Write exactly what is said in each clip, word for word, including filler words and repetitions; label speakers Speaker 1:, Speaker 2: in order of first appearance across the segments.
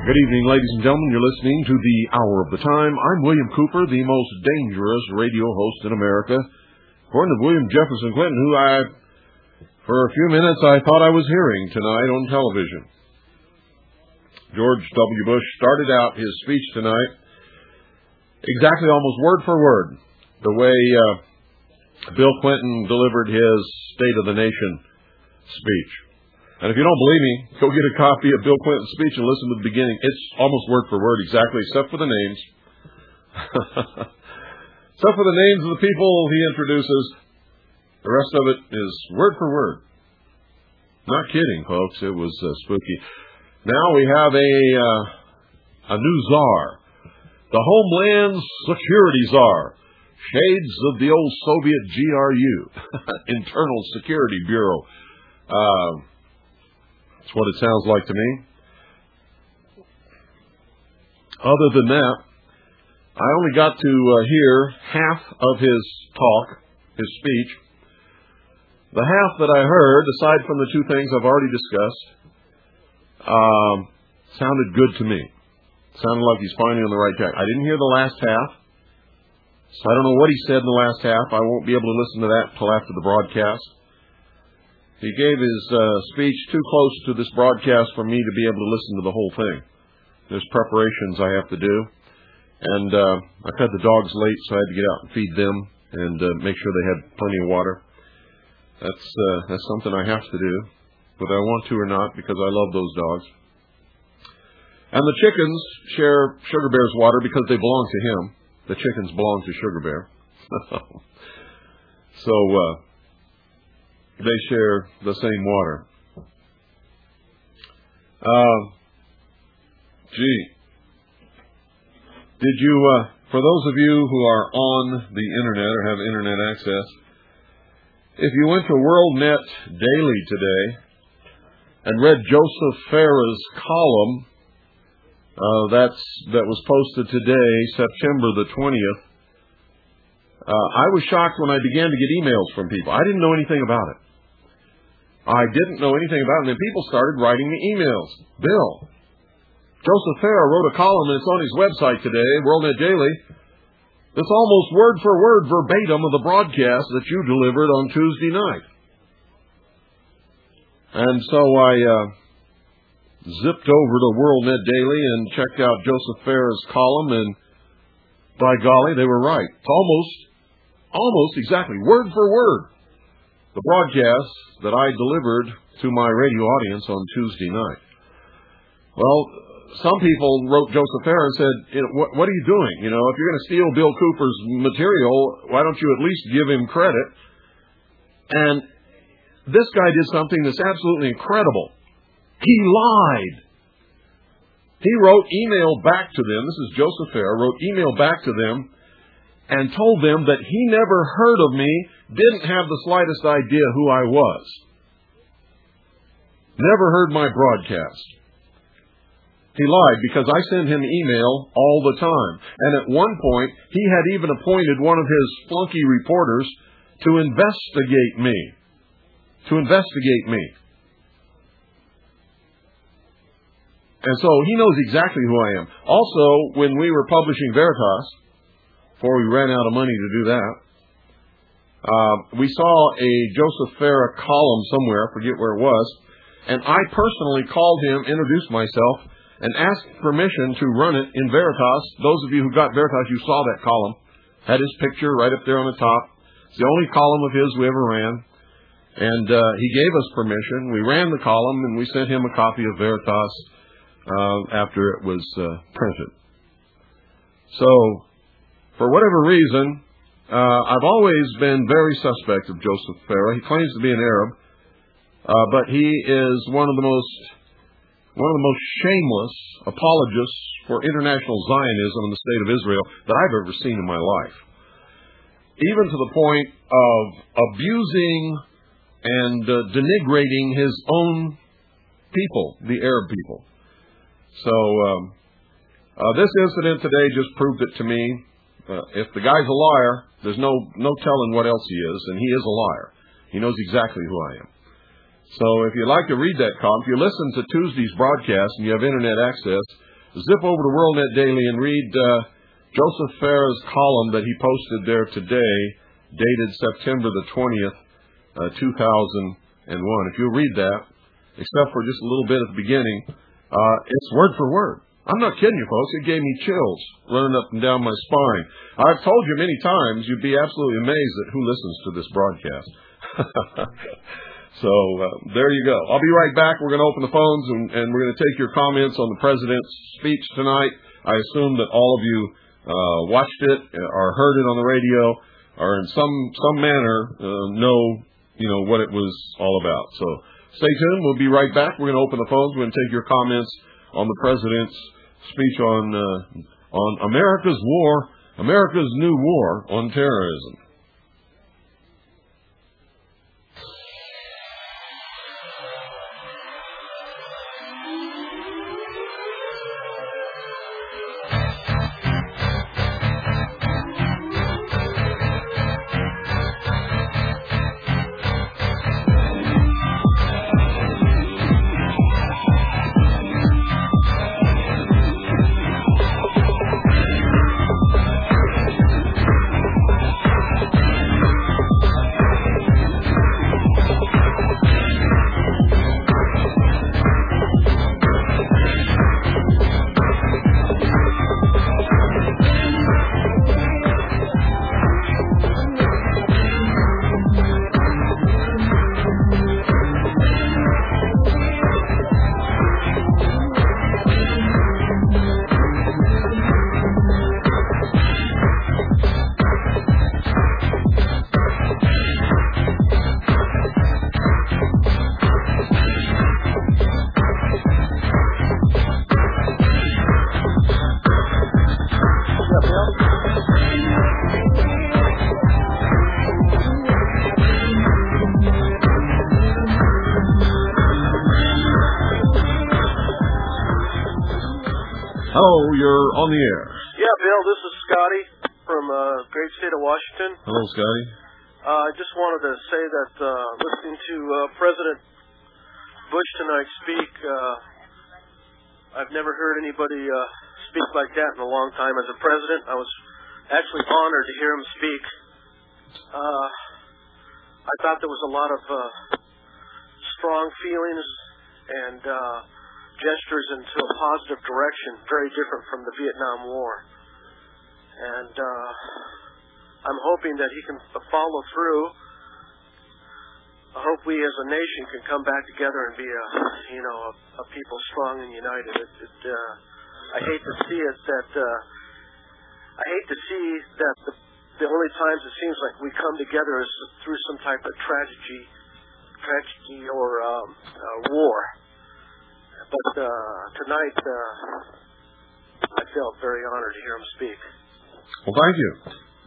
Speaker 1: Good evening, ladies and gentlemen. You're listening to the Hour of the Time. I'm William Cooper, the most dangerous radio host in America. According to William Jefferson Clinton, who I, for a few minutes, I thought I was hearing tonight on television. George W. Bush started out his speech tonight exactly almost word for word the way uh, Bill Clinton delivered his State of the Nation speech. And if you don't believe me, go get a copy of Bill Clinton's speech and listen to the beginning. It's almost word for word exactly, except for the names. Except for the names of the people he introduces. The rest of it is word for word. Not kidding, folks. It was uh, spooky. Now we have a uh, a new czar. The Homeland Security Czar. Shades of the old Soviet G R U. Internal Security Bureau. Uh... That's what it sounds like to me. Other than that, I only got to uh, hear half of his talk, his speech. The half that I heard, aside from the two things I've already discussed, um, sounded good to me. Sounded like he's finally on the right track. I didn't hear the last half, so I don't know what he said in the last half. I won't be able to listen to that until after the broadcast. He gave his uh, speech too close to this broadcast for me to be able to listen to the whole thing. There's preparations I have to do. And uh, I fed the dogs late, so I had to get out and feed them and uh, make sure they had plenty of water. That's uh, that's something I have to do, whether I want to or not, because I love those dogs. And the chickens share Sugar Bear's water because they belong to him. The chickens belong to Sugar Bear. so... Uh, They share the same water. Uh, gee. Did you, uh, for those of you who are on the Internet or have Internet access, if you went to WorldNet Daily today and read Joseph Farah's column, uh, that's, that was posted today, September the twentieth, uh, I was shocked when I began to get emails from people. I didn't know anything about it. I didn't know anything about it, and then people started writing me emails. Bill, Joseph Farah wrote a column, and it's on his website today, WorldNet Daily. It's almost word for word verbatim of the broadcast that you delivered on Tuesday night. And so I uh, zipped over to WorldNet Daily and checked out Joseph Farah's column, and by golly, they were right. It's almost, almost exactly, word for word, the broadcast that I delivered to my radio audience on Tuesday night. Well, some people wrote Joseph Farah and said, you know, what, what are you doing? You know, if you're going to steal Bill Cooper's material, why don't you at least give him credit? And this guy did something that's absolutely incredible. He lied. He wrote email back to them. This is Joseph Farah, wrote email back to them and told them that he never heard of me, didn't have the slightest idea who I was. Never heard my broadcast. He lied because I send him email all the time. And at one point, he had even appointed one of his flunky reporters to investigate me. To investigate me. And so he knows exactly who I am. Also, when we were publishing Veritas, before we ran out of money to do that, uh, we saw a Joseph Farah column somewhere, I forget where it was, and I personally called him, introduced myself, and asked permission to run it in Veritas. Those of you who got Veritas, you saw that column. Had his picture right up there on the top. It's the only column of his we ever ran. And uh, he gave us permission. We ran the column, and we sent him a copy of Veritas uh, after it was uh, printed. So, for whatever reason, uh, I've always been very suspect of Joseph Farah. He claims to be an Arab, uh, but he is one of the most one of the most shameless apologists for international Zionism in the state of Israel that I've ever seen in my life. Even to the point of abusing and uh, denigrating his own people, the Arab people. So um, uh, this incident today just proved it to me. Uh, if the guy's a liar, there's no no telling what else he is, and he is a liar. He knows exactly who I am. So if you'd like to read that column, if you listen to Tuesday's broadcast and you have Internet access, zip over to WorldNet Daily and read uh, Joseph Farah's column that he posted there today, dated September the twentieth, uh, two thousand one. If you'll read that, except for just a little bit at the beginning, uh, it's word for word. I'm not kidding you, folks. It gave me chills running up and down my spine. I've told you many times, you'd be absolutely amazed at who listens to this broadcast. So uh, there you go. I'll be right back. We're going to open the phones, and, and we're going to take your comments on the president's speech tonight. I assume that all of you uh, watched it or heard it on the radio or in some some manner uh, know, you know, what it was all about. So stay tuned. We'll be right back. We're going to open the phones. We're going to take your comments on the president's speech on uh, on America's war, America's new war on terrorism. Hello, you're on the air.
Speaker 2: Yeah, Bill, this is Scotty from uh, great state of Washington.
Speaker 1: Hello, Scotty.
Speaker 2: Uh, I just wanted to say that uh, listening to uh, President Bush tonight speak, uh, I've never heard anybody uh, speak like that in a long time. As a president, I was actually honored to hear him speak. Uh, I thought there was a lot of uh, strong feelings and uh, gestures into a positive direction, very different from the Vietnam War. And uh, I'm hoping that he can follow through. I hope we as a nation can come back together and be a, you know, a, a people strong and united. It, it, uh, I hate to see it that, uh, I hate to see that the, the only times it seems like we come together is through some type of tragedy, tragedy or um, uh, war. But uh, tonight, uh, I felt very honored to hear him speak.
Speaker 1: Well, thank you.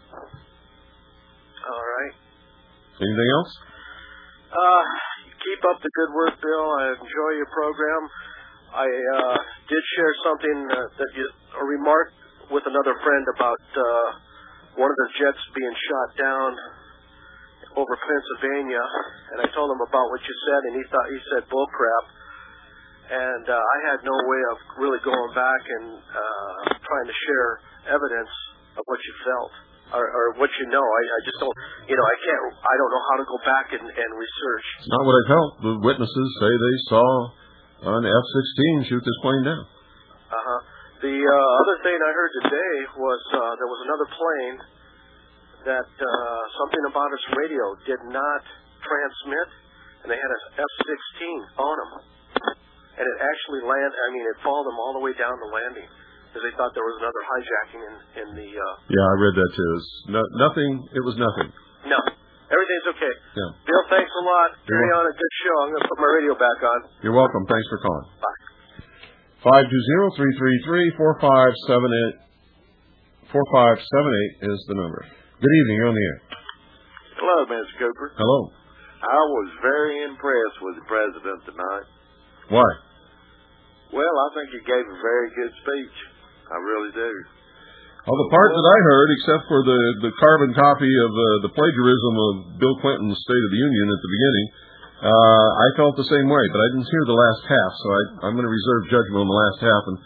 Speaker 2: All right.
Speaker 1: Anything else?
Speaker 2: Uh, keep up the good work, Bill. I enjoy your program. I uh, did share something uh, that you, a remark with another friend about uh, one of the jets being shot down over Pennsylvania, and I told him about what you said, and he thought he said bull crap. And uh, I had no way of really going back and uh, trying to share evidence of what you felt or, or what you know. I, I just don't, you know, I can't, I don't know how to go back and, and research.
Speaker 1: It's not what I felt. The witnesses say they saw an F sixteen shoot this plane down.
Speaker 2: Uh-huh. The uh, other thing I heard today was uh, there was another plane that uh, something about its radio did not transmit, and they had an F sixteen on them. And it actually landed, I mean, it followed them all the way down the landing because they thought there was another hijacking in, in the... Uh,
Speaker 1: yeah, I read that too. It's no, nothing, it was nothing.
Speaker 2: No, everything's okay.
Speaker 1: Yeah.
Speaker 2: Bill, thanks a lot.
Speaker 1: You're
Speaker 2: Carry
Speaker 1: welcome.
Speaker 2: on a good show. I'm going to put my radio back on.
Speaker 1: You're welcome. Thanks for calling.
Speaker 2: Bye.
Speaker 1: five two zero, three three three, four five seven eight. four five seven eight is the number. Good evening. You're on the air.
Speaker 3: Hello, Mister Cooper.
Speaker 1: Hello.
Speaker 3: I was very impressed with the president tonight.
Speaker 1: Why?
Speaker 3: Well, I think he gave a very good speech. I really do.
Speaker 1: Well, the part that I heard, except for the, the carbon copy of uh, the plagiarism of Bill Clinton's State of the Union at the beginning, uh, I felt the same way, but I didn't hear the last half, so I, I'm going to reserve judgment on the last half. And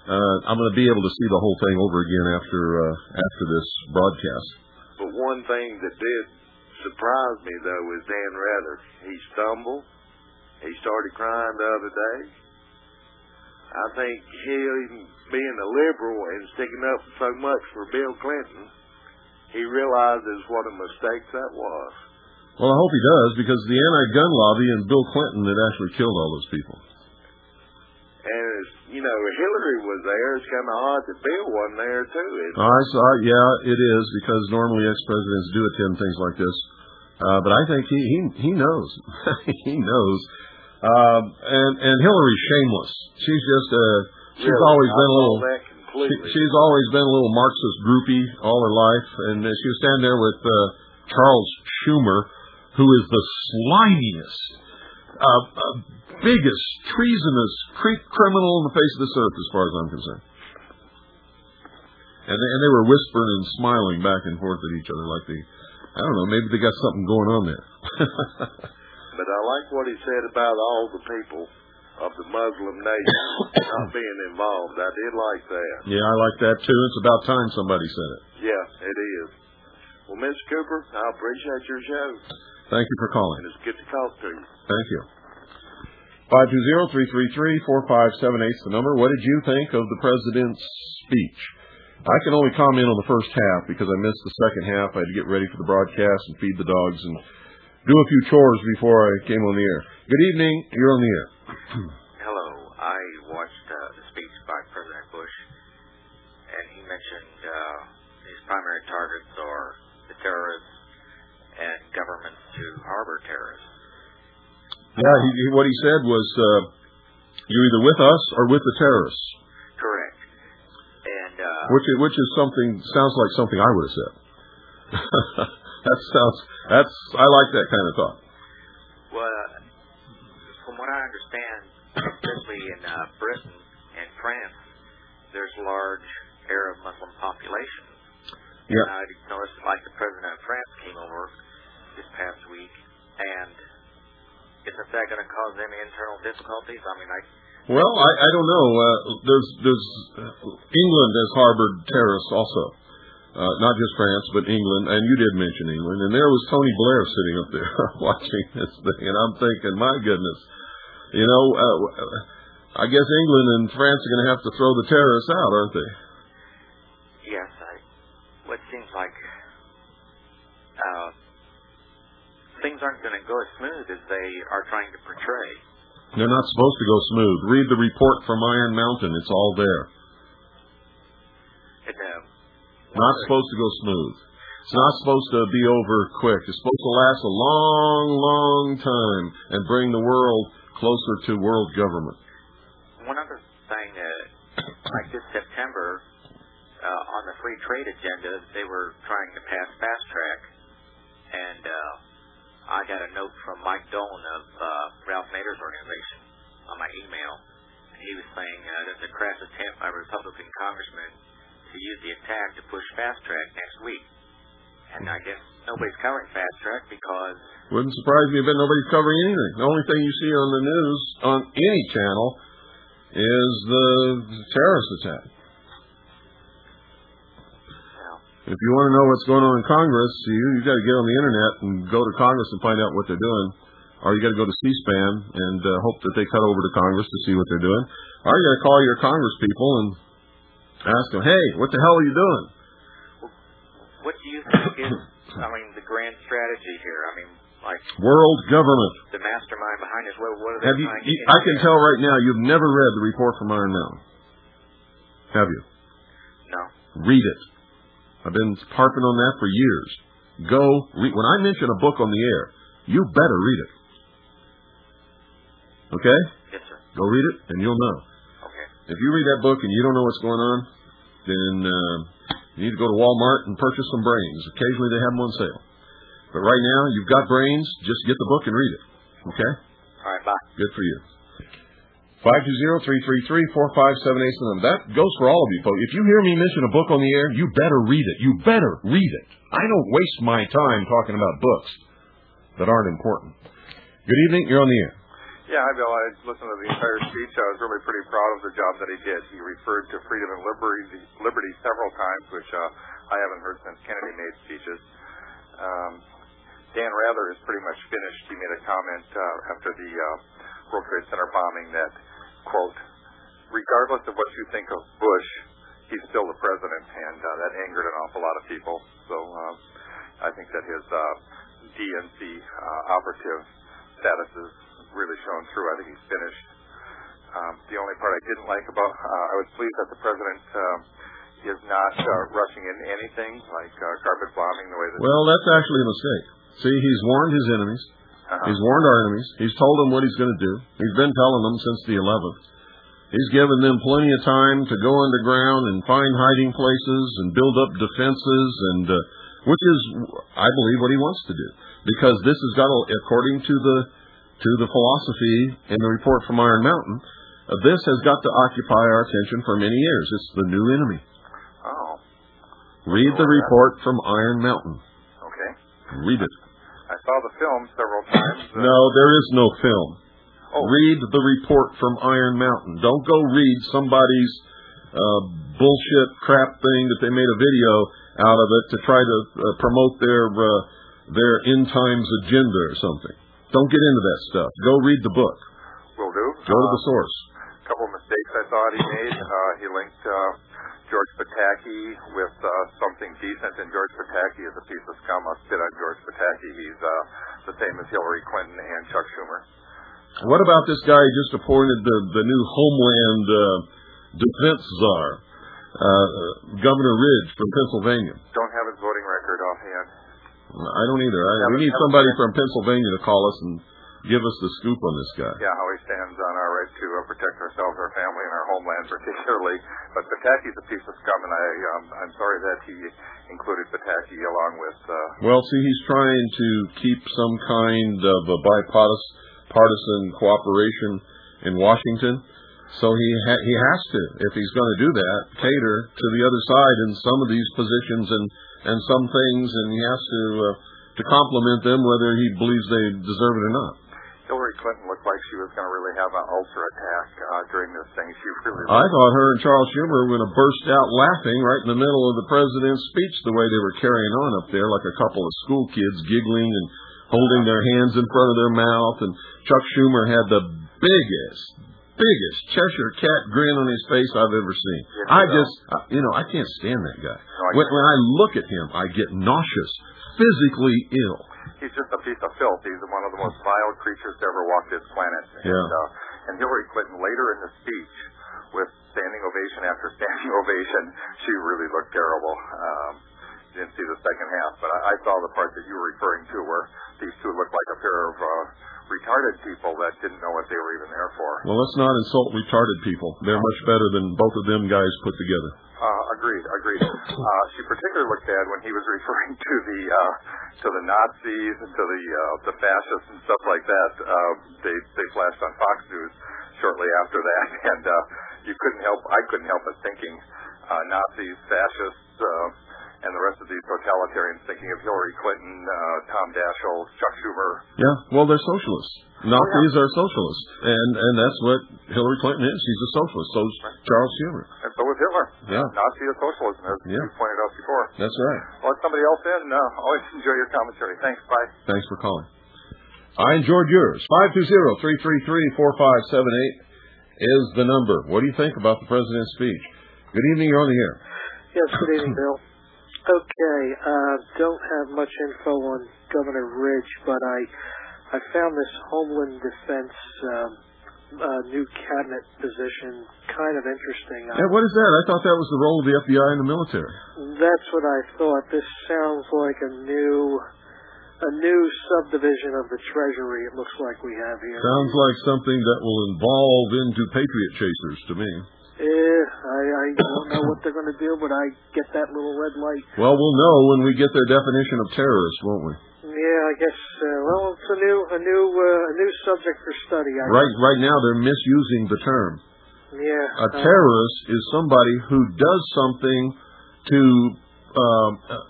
Speaker 1: uh, I'm going to be able to see the whole thing over again after uh, after this broadcast.
Speaker 3: But one thing that did surprise me, though, is Dan Rather. He stumbled. He started crying the other day. I think him being a liberal and sticking up so much for Bill Clinton, he realizes what a mistake that was.
Speaker 1: Well, I hope he does, because the anti-gun lobby and Bill Clinton had actually killed all those people.
Speaker 3: And, it's, you know, Hillary was there. It's kind of odd that Bill wasn't there, too.
Speaker 1: Oh, I saw, yeah, it is, because normally ex-presidents do attend things like this. Uh, but I think he he, he knows. He knows. Um, and, and Hillary's shameless. She's just, uh, she's
Speaker 3: really,
Speaker 1: always
Speaker 3: I
Speaker 1: been a little, she, she's always been a little Marxist groupie all her life. And uh, she was standing there with uh, Charles Schumer, who is the slimiest, uh, uh, biggest, treasonous criminal on the face of this earth, as far as I'm concerned. And they, and they were whispering and smiling back and forth at each other like they, I don't know, maybe they got something going on there.
Speaker 3: But I like what he said about all the people of the Muslim nation not being involved. I did like that.
Speaker 1: Yeah, I like that too. It's about time somebody said it.
Speaker 3: Yeah, it is. Well, Mister Cooper, I appreciate your show.
Speaker 1: Thank you for calling.
Speaker 3: And it's good to talk to you.
Speaker 1: Thank you. five two zero, three three three, four five seven eight is the number. What did you think of the president's speech? I can only comment on the first half because I missed the second half. I had to get ready for the broadcast and feed the dogs and do a few chores before I came on the air. Good evening. You're on the air.
Speaker 4: Hello. I watched uh, the speech by President Bush, and he mentioned uh, his primary targets are the terrorists and governments to harbor terrorists.
Speaker 1: Yeah, he, he, what he said was, uh, you're either with us or with the terrorists.
Speaker 4: Correct. And uh,
Speaker 1: which is, which is something sounds like something I would have said. that sounds that's I like that kind of thought.
Speaker 4: Well, uh, from what I understand, especially in uh, Britain and France, there's large Arab Muslim populations.
Speaker 1: Yeah.
Speaker 4: And I noticed, like the president of France came over this past week, and isn't that going to cause any internal difficulties? I mean, I.
Speaker 1: Well, I, I don't know. Uh, there's there's England has harbored terrorists also, uh, not just France, but England. And you did mention England, and there was Tony Blair sitting up there watching this thing, and I'm thinking, my goodness, you know, uh, I guess England and France are going to have to throw the terrorists out, aren't they?
Speaker 4: Yes, I. Well, it seems like uh, things aren't going to go as smooth as they are trying to portray.
Speaker 1: They're not supposed to go smooth. Read the report from Iron Mountain. It's all there.
Speaker 4: And, uh,
Speaker 1: not supposed to go smooth. It's not supposed to be over quick. It's supposed to last a long, long time and bring the world closer to world government.
Speaker 4: One other thing, uh, like this September, uh, on the free trade agenda, they were trying to pass fast track, and uh, I got a note from Mike Dolan of uh, Ralph Nader's organization on my email, and he was saying uh, there's a crass attempt by Republican congressmen to use the attack to push fast track next week. And I guess nobody's covering fast track because...
Speaker 1: Wouldn't surprise me, but nobody's covering anything. The only thing you see on the news, on any channel, is the terrorist attack. If you want to know what's going on in Congress, you you got to get on the internet and go to Congress and find out what they're doing, or you got to go to C-SPAN and uh, hope that they cut over to Congress to see what they're doing, or you got to call your Congress people and ask them, "Hey, what the hell are you doing?"
Speaker 4: What do you think is, I mean, the grand strategy here? I mean, like
Speaker 1: world government.
Speaker 4: The mastermind behind this. What, what are they
Speaker 1: Have you?
Speaker 4: trying to
Speaker 1: you
Speaker 4: get
Speaker 1: I can
Speaker 4: there?
Speaker 1: tell right now you've never read the report from Iron Mountain. Have you?
Speaker 4: No.
Speaker 1: Read it. I've been harping on that for years. Go read. When I mention a book on the air, you better read it. Okay?
Speaker 4: Yes, sir.
Speaker 1: Go read it, and you'll know.
Speaker 4: Okay.
Speaker 1: If you read that book and you don't know what's going on, then uh, you need to go to Walmart and purchase some brains. Occasionally they have them on sale. But right now, you've got brains. Just get the book and read it. Okay?
Speaker 4: All right, bye.
Speaker 1: Good for you. five two zero, three three three, four five seven eight. That goes for all of you folks. If you hear me mention a book on the air, you better read it. You better read it. I don't waste my time talking about books that aren't important. Good evening. You're on the air.
Speaker 5: Yeah, hi, Bill. I listened to the entire speech. I was really pretty proud of the job that he did. He referred to freedom and liberty, liberty several times, which uh, I haven't heard since Kennedy made speeches. Um, Dan Rather is pretty much finished. He made a comment uh, after the uh, World Trade Center bombing that, quote, regardless of what you think of Bush, he's still the president, and uh, that angered an awful lot of people. So uh, I think that his uh, D N C uh, operative status is really shown through. I think he's finished. Um, the only part I didn't like about, uh, I was pleased that the president uh, is not uh, rushing into anything like uh, carpet bombing the way that...
Speaker 1: Well, that's actually a mistake. See, he's warned his enemies. Uh-huh. He's warned our enemies. He's told them what he's going to do. He's been telling them since the eleventh. He's given them plenty of time to go underground and find hiding places and build up defenses, and uh, which is, I believe, what he wants to do. Because this has got, to, according to the to the philosophy in the report from Iron Mountain, uh, this has got to occupy our attention for many years. It's the new enemy.
Speaker 5: Oh.
Speaker 1: Read the report from Iron Mountain.
Speaker 5: Okay.
Speaker 1: Read it.
Speaker 5: I saw the film several times. Uh,
Speaker 1: no, there is no film.
Speaker 5: Oh.
Speaker 1: Read the report from Iron Mountain. Don't go read somebody's uh, bullshit crap thing that they made a video out of it to try to uh, promote their uh, their end times agenda or something. Don't get into that stuff. Go read the book.
Speaker 5: Will do.
Speaker 1: Go to the source.
Speaker 5: A uh, couple of mistakes I thought he made. Uh, he linked uh, George Pataki with uh, something decent, and George Pataki is a piece of scum. I'll spit on George Pataki. He's uh, the same as Hillary Clinton and Chuck Schumer.
Speaker 1: What about this guy who just appointed the, the new Homeland uh, Defense Czar, uh, Governor Ridge from Pennsylvania?
Speaker 5: Don't have his voting record offhand.
Speaker 1: I don't either. I, we need somebody from Pennsylvania to call us and give us the scoop on this guy.
Speaker 5: Yeah, how he stands on our right to uh, protect ourselves, our family, and our homeland particularly. But Pataki's a piece of scum, and I, um, I'm sorry that he included Pataki along with... Uh,
Speaker 1: well, see, he's trying to keep some kind of a bipartisan cooperation in Washington. So he ha- he has to, if he's going to do that, cater to the other side in some of these positions and, and some things, and he has to uh, to compliment them whether he believes they deserve it or not.
Speaker 5: Hillary Clinton looked like she was going to really have an ulcer attack uh, during this thing. She really.
Speaker 1: I thought her and Charles Schumer were going to burst out laughing right in the middle of the president's speech, the way they were carrying on up there, like a couple of school kids giggling and holding their hands in front of their mouth. And Chuck Schumer had the biggest, biggest Cheshire cat grin on his face I've ever seen.
Speaker 5: Yes,
Speaker 1: I just, you know, I can't stand that guy.
Speaker 5: No, I
Speaker 1: when, when I look at him, I get nauseous, physically ill.
Speaker 5: He's just a piece of filth. He's one of the most vile creatures to ever walk this planet. And,
Speaker 1: yeah.
Speaker 5: uh, and Hillary Clinton, later in the speech, with standing ovation after standing ovation, she really looked terrible. Um, didn't see the second half, but I, I saw the part that you were referring to where these two looked like a pair of uh, retarded people that didn't know what they were even there for.
Speaker 1: Well, let's not insult retarded people. They're much better than both of them guys put together.
Speaker 5: Uh, agreed, agreed. Uh, she particularly looked bad when he was referring to the uh, to the Nazis and to the uh, the fascists and stuff like that. Uh, they they flashed on Fox News shortly after that, and uh, you couldn't help I couldn't help but thinking uh, Nazis, fascists, uh, and the rest of these totalitarians, thinking of Hillary Clinton, uh, Tom Daschle, Chuck Schumer.
Speaker 1: Yeah, well, they're socialists. Nazis oh, yeah. are socialists, and and that's what Hillary Clinton is. She's a socialist. So is Charles Schumer.
Speaker 5: And so was Hitler.
Speaker 1: Yeah.
Speaker 5: Nazi is socialism, as
Speaker 1: yeah.
Speaker 5: you pointed out before.
Speaker 1: That's right.
Speaker 5: Well, let somebody else in. Uh, always enjoy your commentary. Thanks. Bye.
Speaker 1: Thanks for calling. I enjoyed yours. five two zero, three three three, four five seven eight is the number. What do you think about the president's speech? Good evening. You're on the air.
Speaker 6: Yes, good evening, Bill. Okay, uh, don't have much info on Governor Ridge, but I I found this Homeland Defense um, uh, new cabinet position kind of interesting.
Speaker 1: Yeah, what is that? I thought that was the role of the F B I in the military.
Speaker 6: That's what I thought. This sounds like a new a new subdivision of the Treasury. It looks like we have here.
Speaker 1: Sounds like something that will evolve into Patriot Chasers to me.
Speaker 6: Yeah, I, I don't know what they're going to do, but I get that little red light.
Speaker 1: Well, we'll know when we get their definition of terrorist, won't we?
Speaker 6: Yeah, I guess. Uh, well, it's a new, a new, uh, a new subject for study. I
Speaker 1: right, guess. right now they're misusing the term.
Speaker 6: Yeah.
Speaker 1: A terrorist uh, is somebody who does something to um,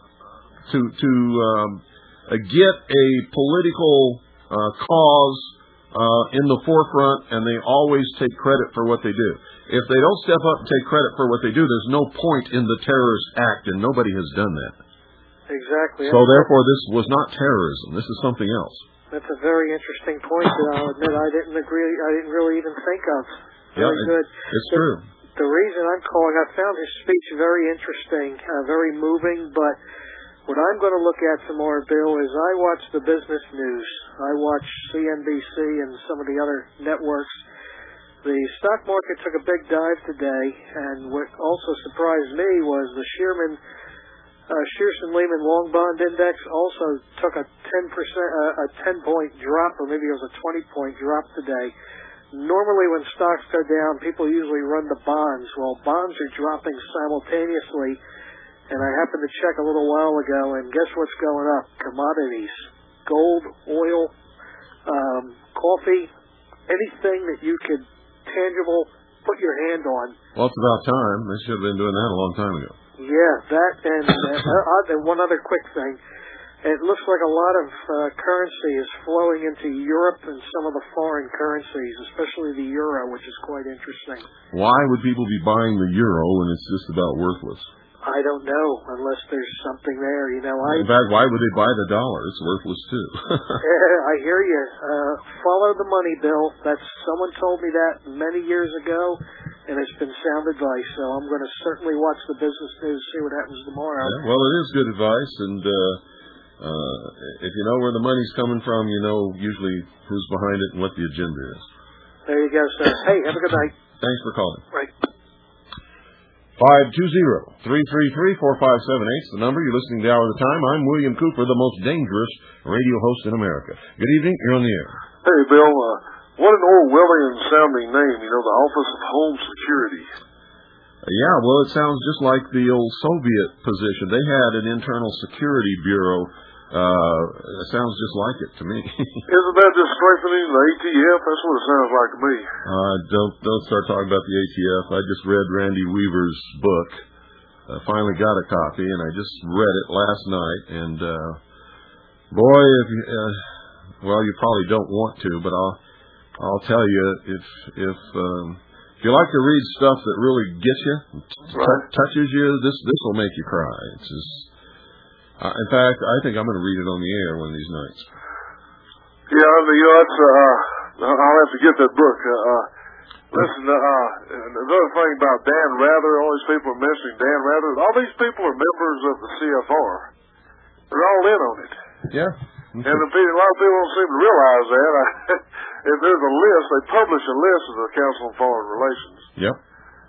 Speaker 1: to to um, uh, get a political uh, cause uh, in the forefront, and they always take credit for what they do. If they don't step up and take credit for what they do, there's no point in the terrorist act, and nobody has done that.
Speaker 6: Exactly.
Speaker 1: So therefore, this was not terrorism. This is something else.
Speaker 6: That's a very interesting point that I'll admit I didn't agree. I didn't really even think of. Very
Speaker 1: yeah, it,
Speaker 6: good.
Speaker 1: It's
Speaker 6: the,
Speaker 1: true.
Speaker 6: The reason I'm calling, I found his speech very interesting, uh, very moving. But what I'm going to look at some more, Bill, is I watch the business news. I watch C N B C and some of the other networks. The stock market took a big dive today, and what also surprised me was the Shearman. Uh, Shearson Lehman Long Bond Index also took a ten percent, uh, a ten point drop, or maybe it was a twenty point drop today. Normally, when stocks go down, people usually run to bonds. Well, bonds are dropping simultaneously, and I happened to check a little while ago, and guess what's going up? Commodities, gold, oil, um, coffee, anything that you could tangible put your hand on.
Speaker 1: Well, it's about time. They should have been doing that a long time ago.
Speaker 6: Yeah, that and, uh, uh, and one other quick thing. It looks like a lot of uh, currency is flowing into Europe and some of the foreign currencies, especially the euro, which is quite interesting.
Speaker 1: Why would people be buying the euro when it's just about worthless?
Speaker 6: I don't know, unless there's something there. You know, I.
Speaker 1: In fact, why would they buy the dollar? It's worthless too.
Speaker 6: I hear you. Uh, follow the money, Bill. That's someone told me that many years ago, and it's been sound advice. So I'm going to certainly watch the business news, see what happens tomorrow.
Speaker 1: Yeah, well, it is good advice, and uh, uh, if you know where the money's coming from, you know usually who's behind it and what the agenda is.
Speaker 6: There you go, sir. Hey, have a good night.
Speaker 1: Thanks for calling.
Speaker 6: Right.
Speaker 1: five two zero, three three three, four five seven eight is the number. You're listening to Hour of the Time. I'm William Cooper, the most dangerous radio host in America. Good evening. You're on the air.
Speaker 7: Hey, Bill. Uh, what an Orwellian-sounding name, you know, the Office of Home Security.
Speaker 1: Uh, yeah, well, it sounds just like the old Soviet position. They had an internal security bureau. Uh, it sounds just like it to me.
Speaker 7: Isn't that just strengthening the A T F? That's what it sounds like to me.
Speaker 1: Uh, don't don't start talking about the A T F. I just read Randy Weaver's book. I finally got a copy, and I just read it last night. And uh, boy, if you, uh, well, you probably don't want to, but I'll I'll tell you if if um, if you like to read stuff that really gets you,
Speaker 7: right.
Speaker 1: t- touches you, this this will make you cry. It's just. Uh, in fact, I think I'm going to read it on the air one of these nights.
Speaker 7: Yeah, you know, that's, uh, I'll have to get that book. Uh, uh, listen, uh, another thing about Dan Rather, all these people are mentioning Dan Rather. All these people are members of the C F R. They're all in on it.
Speaker 1: Yeah.
Speaker 7: And the, a lot of people don't seem to realize that. If there's a list, they publish a list of the Council on Foreign Relations.
Speaker 1: Yep.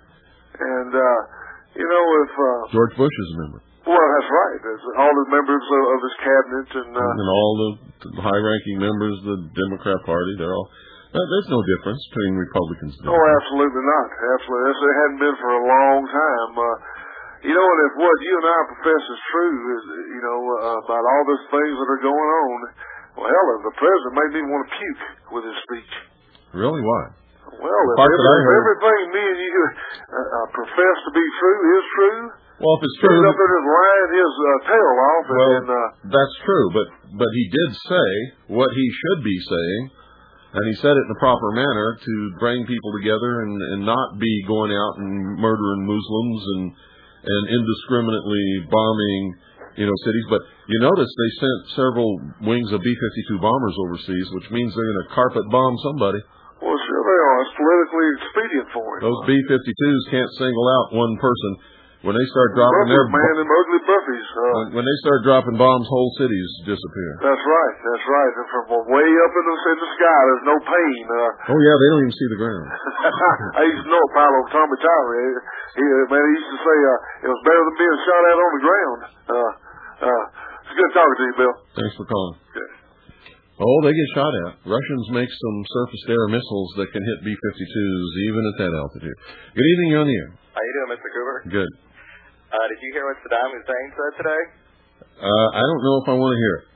Speaker 7: And, uh, you know, if... Uh,
Speaker 1: George Bush is a member.
Speaker 7: Well, that's right. There's all the members of, of his cabinet and... Uh,
Speaker 1: and all the high-ranking members of the Democrat Party, they're all... There's no difference between Republicans and
Speaker 7: Democrats. Oh, absolutely not. Absolutely. That's, it hadn't been for a long time. Uh, you know, and if what you and I profess is true, is, you know, uh, about all these things that are going on, well, hell, the president made me want to puke with his speech.
Speaker 1: Really? Why?
Speaker 7: Well, if, every, if everything me and you uh, uh, profess to be true is true...
Speaker 1: Well, if it's true,
Speaker 7: he's up there just lying his uh, tail off. And,
Speaker 1: well,
Speaker 7: and, uh,
Speaker 1: that's true, but but he did say what he should be saying, and he said it in the proper manner to bring people together and, and not be going out and murdering Muslims and and indiscriminately bombing, you know, cities. But you notice they sent several wings of B fifty-two bombers overseas, which means they're going to carpet bomb somebody.
Speaker 7: Well, sure they are. It's politically expedient for him.
Speaker 1: Those B fifty-twos can't single out one person. When they start dropping their
Speaker 7: man, them ugly Buffies. Uh,
Speaker 1: when, when they start dropping bombs, whole cities disappear.
Speaker 7: That's right. That's right. And from way up in the, in the sky, there's no pain. Uh,
Speaker 1: oh yeah, they don't even see the ground.
Speaker 7: I used to know a pilot, Tommy Tyler. He, man, he used to say uh, it was better than being shot at on the ground. Uh, uh, it's good talking to you, Bill.
Speaker 1: Thanks for calling.
Speaker 7: Okay.
Speaker 1: Oh, they get shot at. Russians make some surface-to-air missiles that can hit B fifty-twos even at that altitude. Good evening, you're on the air.
Speaker 8: How you doing, Mister Cooper?
Speaker 1: Good.
Speaker 8: Uh, did you hear what Saddam Hussein said today?
Speaker 1: Uh, I don't know if I want to hear it.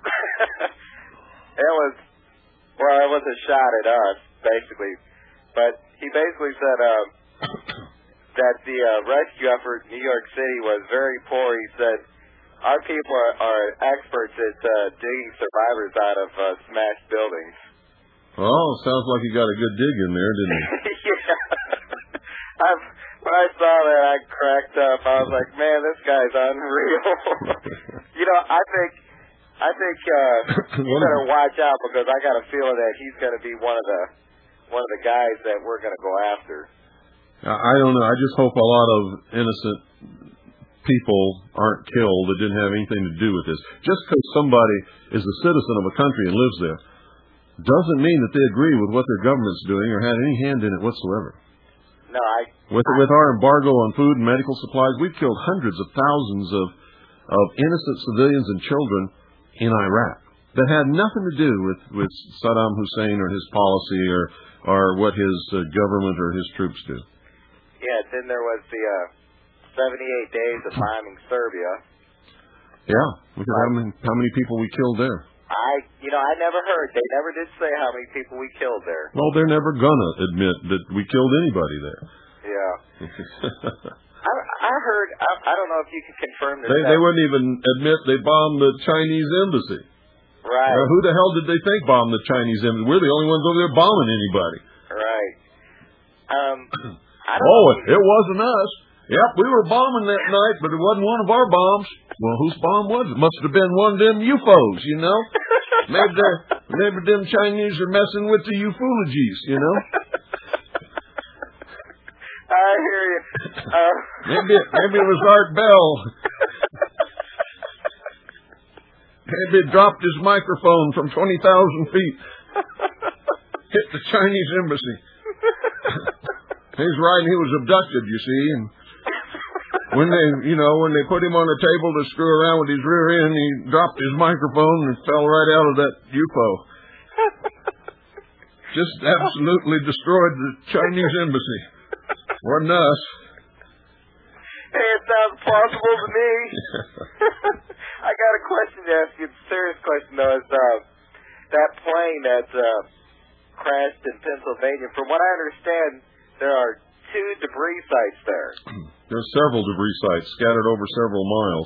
Speaker 8: It was, well, it was a shot at us, basically. But he basically said uh, that the uh, rescue effort in New York City was very poor. He said, our people are, are experts at uh, digging survivors out of uh, smashed buildings.
Speaker 1: Oh, sounds like you got a good dig in there, didn't you?
Speaker 8: yeah. I've, when I saw that, I cracked up. I was like, man, this guy's unreal. you know, I think I think uh, you better watch out because I got a feeling that he's going to be one of the one of the guys that we're going to go after.
Speaker 1: I don't know. I just hope a lot of innocent people aren't killed that didn't have anything to do with this. Just because somebody is a citizen of a country and lives there doesn't mean that they agree with what their government's doing or had any hand in it whatsoever.
Speaker 8: No, I...
Speaker 1: With,
Speaker 8: I,
Speaker 1: with our embargo on food and medical supplies, we've killed hundreds of thousands of, of innocent civilians and children in Iraq that had nothing to do with, with Saddam Hussein or his policy or, or what his uh, government or his troops do.
Speaker 8: Yeah, then there was the uh, seventy-eight days of bombing Serbia.
Speaker 1: Yeah, look at how many, how many people we killed there.
Speaker 8: I, you know, I never heard. They never did say how many people we killed there.
Speaker 1: Well, they're never gonna admit that we killed anybody there.
Speaker 8: Yeah. I, I heard. I, I don't know if you can confirm this.
Speaker 1: They, they wouldn't even admit they bombed the Chinese embassy.
Speaker 8: Right.
Speaker 1: Uh, who the hell did they think bombed the Chinese embassy? We're the only ones over there bombing anybody.
Speaker 8: Right. Um. I don't
Speaker 1: oh,
Speaker 8: know.
Speaker 1: it, it wasn't us. Yep, we were bombing that night, but it wasn't one of our bombs. Well, whose bomb was it? Must have been one of them U F Os, you know? Maybe the maybe them Chinese are messing with the ufologies, you know?
Speaker 8: I hear you. Uh,
Speaker 1: maybe it, maybe it was Art Bell. Maybe it dropped his microphone from twenty thousand feet. Hit the Chinese embassy. He's right, he was abducted, you see, and when they, you know, when they put him on the table to screw around with his rear end, he dropped his microphone and fell right out of that U F O. Just absolutely destroyed the Chinese embassy. Wasn't us.
Speaker 8: Hey, it sounds plausible to me. I got a question to ask you. A serious question, though, is uh, that plane that uh, crashed in Pennsylvania. From what I understand, there are two debris sites there.
Speaker 1: There's several debris sites scattered over several miles.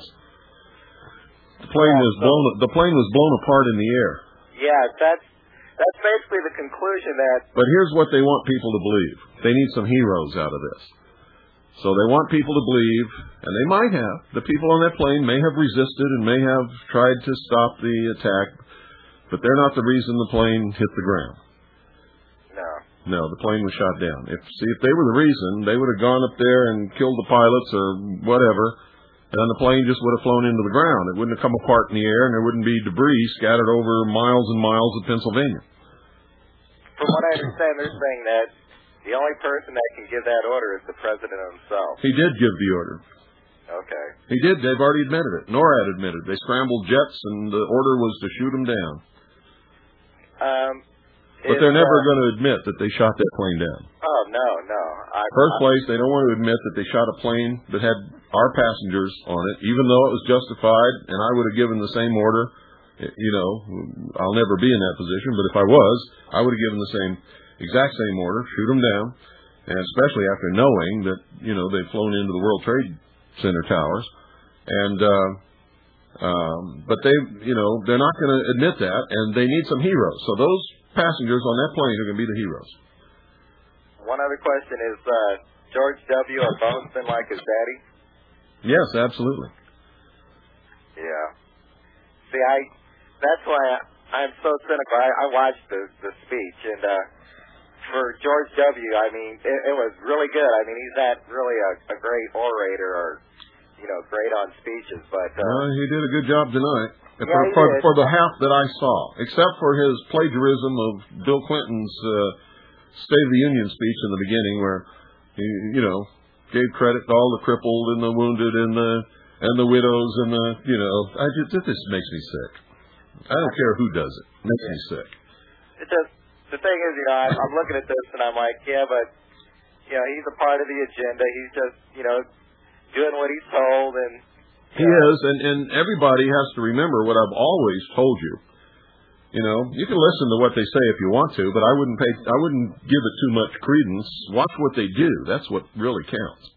Speaker 1: The plane was blown. The plane was blown apart in the air.
Speaker 8: Yeah, that's that's basically the conclusion that.
Speaker 1: But here's what they want people to believe. They need some heroes out of this. So they want people to believe, and they might have. The people on that plane may have resisted and may have tried to stop the attack, but they're not the reason the plane hit the ground.
Speaker 8: No.
Speaker 1: No, the plane was shot down. If see, if they were the reason, they would have gone up there and killed the pilots or whatever, and the plane just would have flown into the ground. It wouldn't have come apart in the air, and there wouldn't be debris scattered over miles and miles of Pennsylvania.
Speaker 8: From what I understand, they're saying that the only person that can give that order is the president himself.
Speaker 1: He did give the order.
Speaker 8: Okay.
Speaker 1: He did. They've already admitted it. NORAD admitted. They scrambled jets, and the order was to shoot them down.
Speaker 8: Um...
Speaker 1: But they're never uh, going to admit that they shot that plane down.
Speaker 8: Oh, no, no. I,
Speaker 1: First
Speaker 8: I,
Speaker 1: place, they don't want to admit that they shot a plane that had our passengers on it, even though it was justified, and I would have given the same order. You know, I'll never be in that position, but if I was, I would have given the same, exact same order, shoot them down, and especially after knowing that, you know, they'd flown into the World Trade Center towers. And, uh, um, but they, you know, they're not going to admit that, and they need some heroes. So those passengers on that plane are going to be the heroes.
Speaker 8: One other question is, uh, George W. a bonesman like his daddy?
Speaker 1: Yes, absolutely.
Speaker 8: Yeah. See, I, that's why I, I'm so cynical. I, I watched the, the speech, and uh, for George W., I mean, it, it was really good. I mean, he's not really a, a great orator or, you know, great on speeches, but... Uh,
Speaker 1: well, he did a good job tonight.
Speaker 8: Yeah,
Speaker 1: for, for, for the half that I saw, except for his plagiarism of Bill Clinton's uh, State of the Union speech in the beginning, where he, you know, gave credit to all the crippled and the wounded and the and the widows and the, you know, I just this makes me sick. I don't care who does it; it makes me sick.
Speaker 8: It just the thing is, you know, I'm, I'm looking at this and I'm like, yeah, but you know, he's a part of the agenda. He's just, you know, doing what he's told and.
Speaker 1: He is, and, and everybody has to remember what I've always told you. You know, you can listen to what they say if you want to, but I wouldn't pay, I wouldn't give it too much credence. Watch what they do. That's what really counts.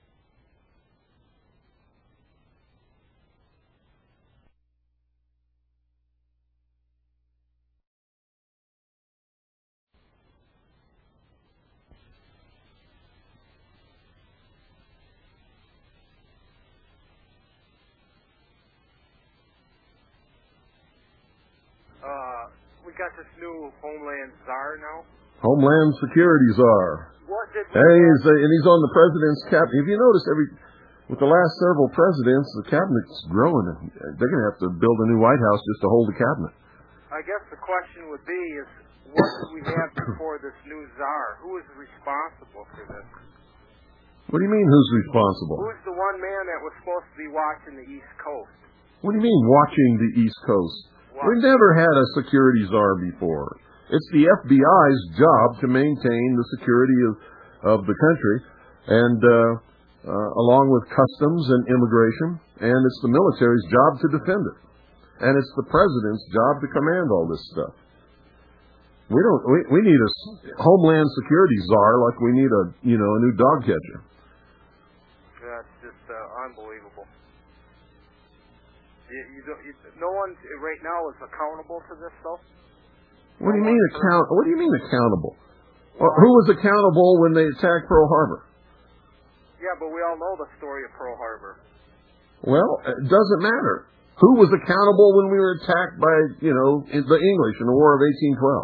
Speaker 9: got this new Homeland Czar now.
Speaker 1: Homeland Security Czar.
Speaker 9: What did we
Speaker 1: and he's uh, and he's on the president's cabinet. If you notice, every with the last several presidents, the cabinet's growing. They're going to have to build a new White House just to hold the cabinet.
Speaker 9: I guess the question would be: is what did we have before this new czar? Who is responsible for this?
Speaker 1: What do you mean? Who's responsible?
Speaker 9: Who's the one man that was supposed to be watching the East Coast?
Speaker 1: What do you mean watching the East Coast?
Speaker 9: What?
Speaker 1: We've never had a security czar before. It's the F B I's job to maintain the security of, of the country, and uh, uh, along with customs and immigration, and it's the military's job to defend it, and it's the president's job to command all this stuff. We don't. We, we need a Homeland Security czar like we need a you know a new dog catcher.
Speaker 9: That's just uh, unbelievable. You, you don't, you, no one right now is accountable for this, though.
Speaker 1: What do you mean account? What do you mean accountable? Well, who was accountable when they attacked Pearl Harbor?
Speaker 9: Yeah, but we all know the story of Pearl Harbor.
Speaker 1: Well, it doesn't matter. Who was accountable when we were attacked by, you know, the English in the War of eighteen twelve?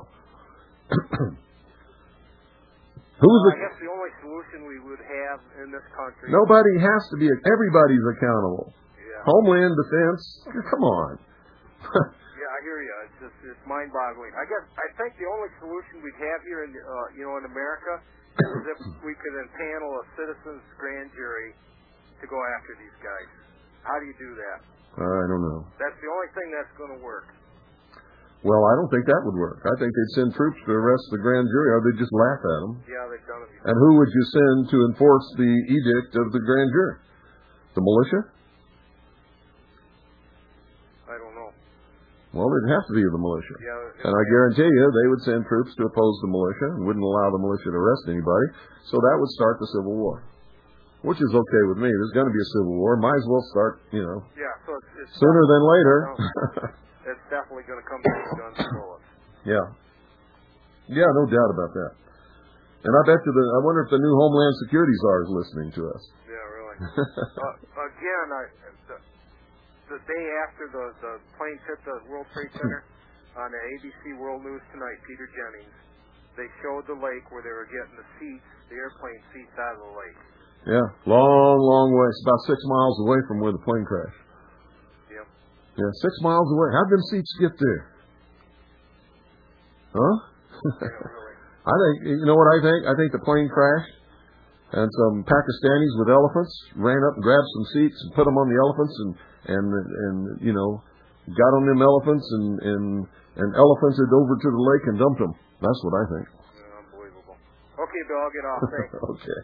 Speaker 1: Who was?
Speaker 9: Well, I guess the only solution we would have in this country.
Speaker 1: Nobody has to be. Everybody's accountable.
Speaker 9: Yeah.
Speaker 1: Homeland Defense. Come on.
Speaker 9: Yeah, I hear you. It's just it's mind-boggling. I guess I think the only solution we'd have here in uh, you know in America is if we could impanel a citizens' grand jury to go after these guys. How do you do that?
Speaker 1: I don't know.
Speaker 9: That's the only thing that's going to work.
Speaker 1: Well, I don't think that would work. I think they'd send troops to arrest the grand jury, or they'd just laugh at them.
Speaker 9: Yeah, they've done it before.
Speaker 1: And who would you send to enforce the edict of the grand jury? The militia?
Speaker 9: I don't know.
Speaker 1: Well, it'd have to be the militia.
Speaker 9: Yeah,
Speaker 1: and I guarantee you they would send troops to oppose the militia and wouldn't allow the militia to arrest anybody. So that would start the Civil War, which is okay with me. There's going to be a Civil War. Might as well start, you know,
Speaker 9: yeah, so it's, it's
Speaker 1: sooner than later.
Speaker 9: It's definitely going to come down to guns and bullets.
Speaker 1: Yeah. Yeah, no doubt about that. And I bet you the, I wonder if the new Homeland Security czar is listening to us.
Speaker 9: Yeah, really. uh, again, I, the, the day after the, the plane hit the World Trade Center, on the A B C World News Tonight, Peter Jennings, they showed the lake where they were getting the seats, the airplane seats out of the lake.
Speaker 1: Yeah, long, long way. It's about six miles away from where the plane crashed.
Speaker 9: Yep.
Speaker 1: Yeah, six miles away. How'd them seats get there? Huh?
Speaker 9: Yeah, really.
Speaker 1: I think, you know what I think? I think the plane crashed, and some Pakistanis with elephants ran up and grabbed some seats and put them on the elephants, and, and, and you know, got on them elephants and, and, and elephanted over to the lake and dumped them. That's what I think.
Speaker 9: Yeah, unbelievable. Okay, Bill, I'll get off. Thanks.
Speaker 1: Okay.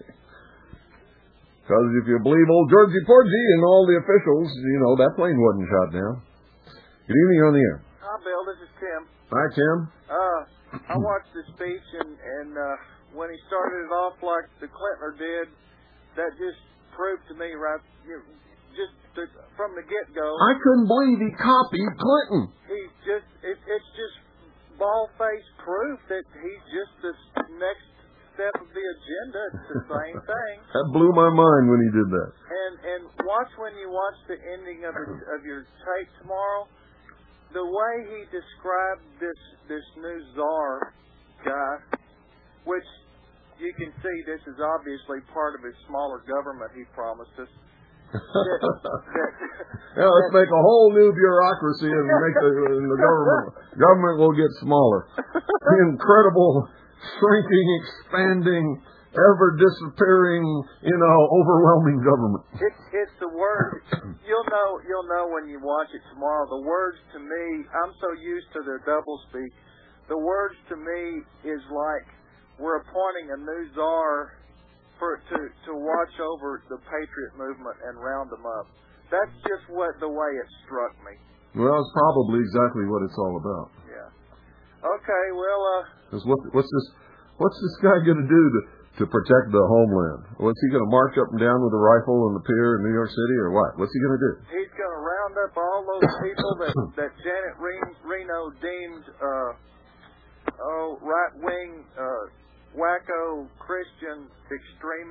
Speaker 1: Because if you believe old Georgie Porgy and all the officials, you know, that plane wasn't shot down. Good evening, on the air.
Speaker 10: Hi, Bill. This is Tim.
Speaker 1: Hi, Tim.
Speaker 10: Uh, I watched the speech, and, and uh, when he started it off like the Clintner did, that just proved to me right, you know, just to, from the get-go.
Speaker 1: I couldn't believe he copied Clinton.
Speaker 10: He's just, it, it's just bald-faced proof that he's just the next step of the agenda. It's the same thing.
Speaker 1: That blew my mind when he did that.
Speaker 10: And and watch when you watch the ending of it, of your tape tomorrow. The way he described this this new czar guy, which you can see this is obviously part of his smaller government he promised us. that, that,
Speaker 1: yeah, let's make a whole new bureaucracy and make the, and the government government will get smaller. Incredible, shrinking, expanding, ever disappearing, you know, overwhelming government.
Speaker 10: It's it's the word. You'll know you'll know when you watch it tomorrow. The words to me, I'm so used to their doublespeak. The words to me is like we're appointing a new czar for to to watch over the patriot movement and round them up. That's just what the way it struck me.
Speaker 1: Well, it's probably exactly what it's all about.
Speaker 10: Yeah. Okay. Well. Uh.
Speaker 1: Because what what's this what's this guy going to do to to protect the homeland? What's he going to march up and down with a rifle in the pier in New York City, or what? What's he going to do?
Speaker 10: He's going to round up all those people that that Janet Reno deemed uh oh right wing uh. wacko Christian extremists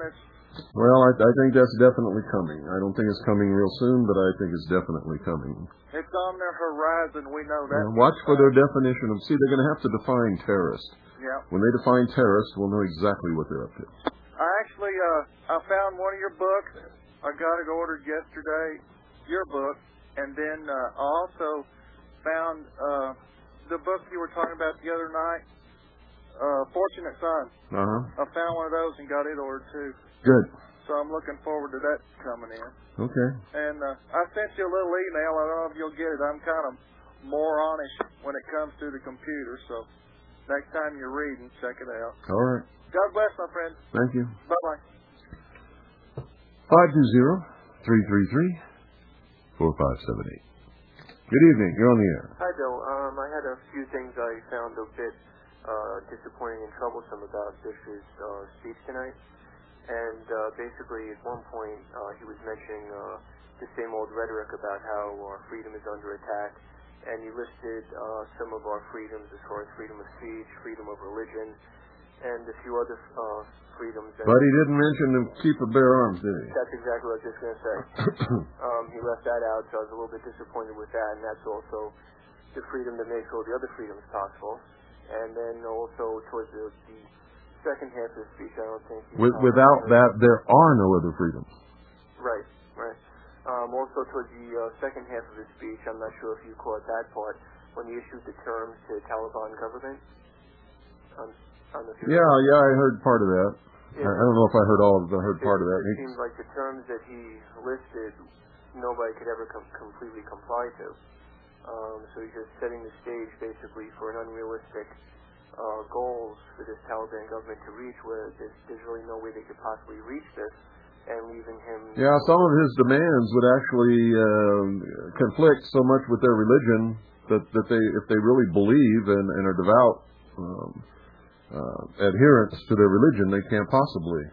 Speaker 1: Well, I, I think that's definitely coming. I don't think it's coming real soon, but I think it's definitely coming.
Speaker 10: It's on their horizon. We know that.
Speaker 1: Yeah, watch for their definition of. See, they're going to have to define terrorist.
Speaker 10: Yeah.
Speaker 1: When they define terrorist, we'll know exactly what they're up to.
Speaker 10: I actually, uh, I found one of your books. I got it ordered yesterday. Your book, and then uh, I also found uh, the book you were talking about the other night. Uh, Fortunate Son.
Speaker 1: Uh-huh.
Speaker 10: I found one of those and got it ordered too.
Speaker 1: Good.
Speaker 10: So I'm looking forward to that coming in.
Speaker 1: Okay.
Speaker 10: And uh, I sent you a little email. I don't know if you'll get it. I'm kind of moronish when it comes to the computer. So next time you're reading, check it out.
Speaker 1: All right.
Speaker 10: God bless, my friend.
Speaker 1: Thank you.
Speaker 10: Bye-bye.
Speaker 1: five two zero, three three three, four five seven eight. Good evening. You're on the air.
Speaker 11: Hi, Bill. Um, I had a few things I found a bit uh, disappointing and troublesome about Bush's uh, speech tonight. And uh, basically, at one point, uh, he was mentioning uh, the same old rhetoric about how our freedom is under attack. And he listed uh, some of our freedoms as far as freedom of speech, freedom of religion, and a few other uh, freedoms.
Speaker 1: But he didn't mention to keep a bare arms, did he?
Speaker 11: That's exactly what I was just going to say. um, he left that out, so I was a little bit disappointed with that. And that's also the freedom that makes all the other freedoms possible. And then also towards the, the second half of the speech, I don't think...
Speaker 1: With, without that, there are no other freedoms.
Speaker 11: Right, right. Um, also towards the uh, second half of the speech, I'm not sure if you caught that part, when he issued the terms to the Taliban government. Um, on the
Speaker 1: yeah, yeah, I heard part of that.
Speaker 11: Yeah.
Speaker 1: I, I don't know if I heard all of it, but I heard
Speaker 11: it,
Speaker 1: part of that.
Speaker 11: It seems like the terms that he listed, nobody could ever com- completely comply to. Um, so he's just setting the stage, basically, for an unrealistic uh, goals for this Taliban government to reach, where there's, there's really no way they could possibly reach this, and leaving him...
Speaker 1: Yeah, some of his demands would actually um, conflict so much with their religion that, that they, if they really believe and, and are devout um, uh, adherents to their religion, they can't possibly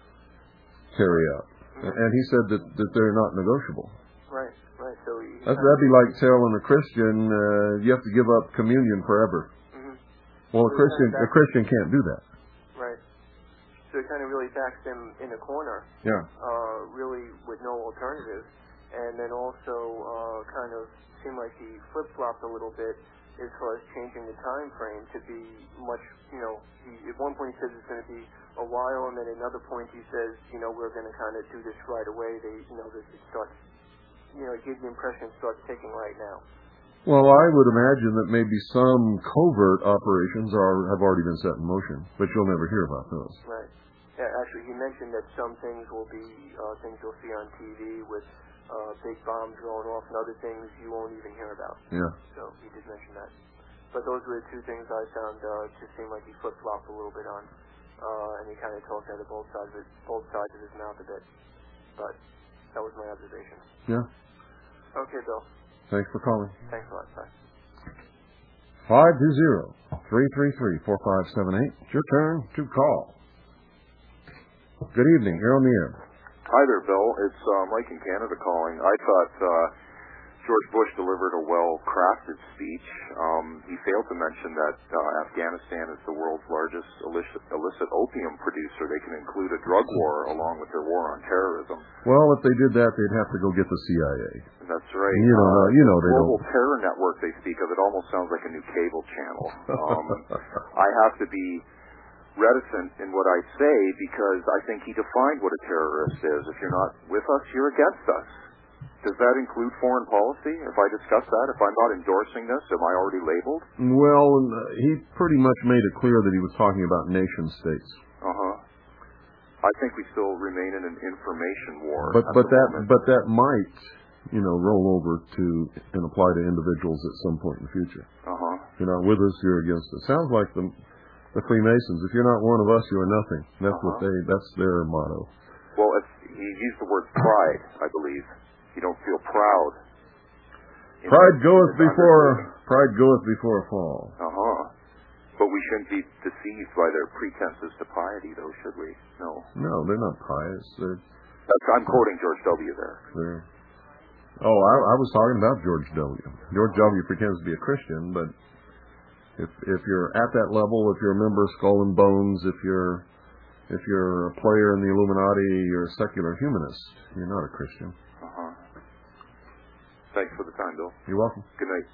Speaker 1: carry out. Mm-hmm. And he said that, that they're not negotiable.
Speaker 11: Right, right. So he,
Speaker 1: That's, that'd be like telling a Christian, uh, you have to give up communion forever.
Speaker 11: Mm-hmm.
Speaker 1: Well, a Christian, a Christian can't do that.
Speaker 11: Right. So it kind of really backs them in a corner.
Speaker 1: Yeah.
Speaker 11: Uh, really with no alternative. And then also uh, kind of seemed like he flip-flopped a little bit as far as changing the time frame to be much, you know, he, at one point he says it's going to be a while, and then at another point he says, you know, we're going to kind of do this right away. They, you know, this it starts, you know, it gives the impression it starts ticking right now.
Speaker 1: Well, I would imagine that maybe some covert operations are have already been set in motion, but you'll never hear about those.
Speaker 11: Right. Yeah, actually, he mentioned that some things will be uh, things you'll see on T V with uh, big bombs going off, and other things you won't even hear about.
Speaker 1: Yeah.
Speaker 11: So he did mention that. But those were the two things I found uh, just seemed like he flip-flopped a little bit on, uh, and he kind of talked out of both sides of it, both sides of his mouth a bit. But that was my observation.
Speaker 1: Yeah.
Speaker 11: Okay, Bill.
Speaker 1: Thanks for calling.
Speaker 11: Thanks a lot. Bye.
Speaker 1: Five two zero three three three four five seven eight. It's your turn to call. Good evening. You're on the air.
Speaker 12: Hi there, Bill. It's uh, Mike in Canada calling. I thought uh, George Bush delivered a well-crafted speech. Um, he failed to mention that uh, Afghanistan is the world's largest illicit, illicit opium producer. They can include a drug war along with their war on terrorism.
Speaker 1: Well, if they did that, they'd have to go get the C I A.
Speaker 12: That's right.
Speaker 1: You know,
Speaker 12: uh,
Speaker 1: you know they
Speaker 12: global
Speaker 1: don't.
Speaker 12: terror network they speak of, it almost sounds like a new cable channel. Um, I have to be reticent in what I say because I think he defined what a terrorist is. If you're not with us, you're against us. Does that include foreign policy? If I discuss that, if I'm not endorsing this, am I already labeled?
Speaker 1: Well, he pretty much made it clear that he was talking about nation states.
Speaker 12: Uh-huh. I think we still remain in an information war.
Speaker 1: But but that
Speaker 12: moment.
Speaker 1: but that might, you know, roll over to and apply to individuals at some point in the future.
Speaker 12: Uh-huh.
Speaker 1: You're not with us, you're against us. Sounds like the the Freemasons. If you're not one of us, you are nothing. That's
Speaker 12: uh-huh.
Speaker 1: what they that's their motto.
Speaker 12: Well, if he used the word pride, I believe. You don't feel proud.
Speaker 1: Pride goeth before pride goeth before a fall.
Speaker 12: Uh-huh. But we shouldn't be deceived by their pretenses to piety, though, should we? No.
Speaker 1: No, they're not pious. They're,
Speaker 12: That's, I'm quoting George W. there.
Speaker 1: They're, oh, I, I was talking about George W. George W. pretends to be a Christian, but if if you're at that level, if you're a member of Skull and Bones, if you're if you're a player in the Illuminati, you're a secular humanist. You're not a Christian.
Speaker 12: Uh-huh. Thanks for the time, Bill.
Speaker 1: You're welcome.
Speaker 12: Good night.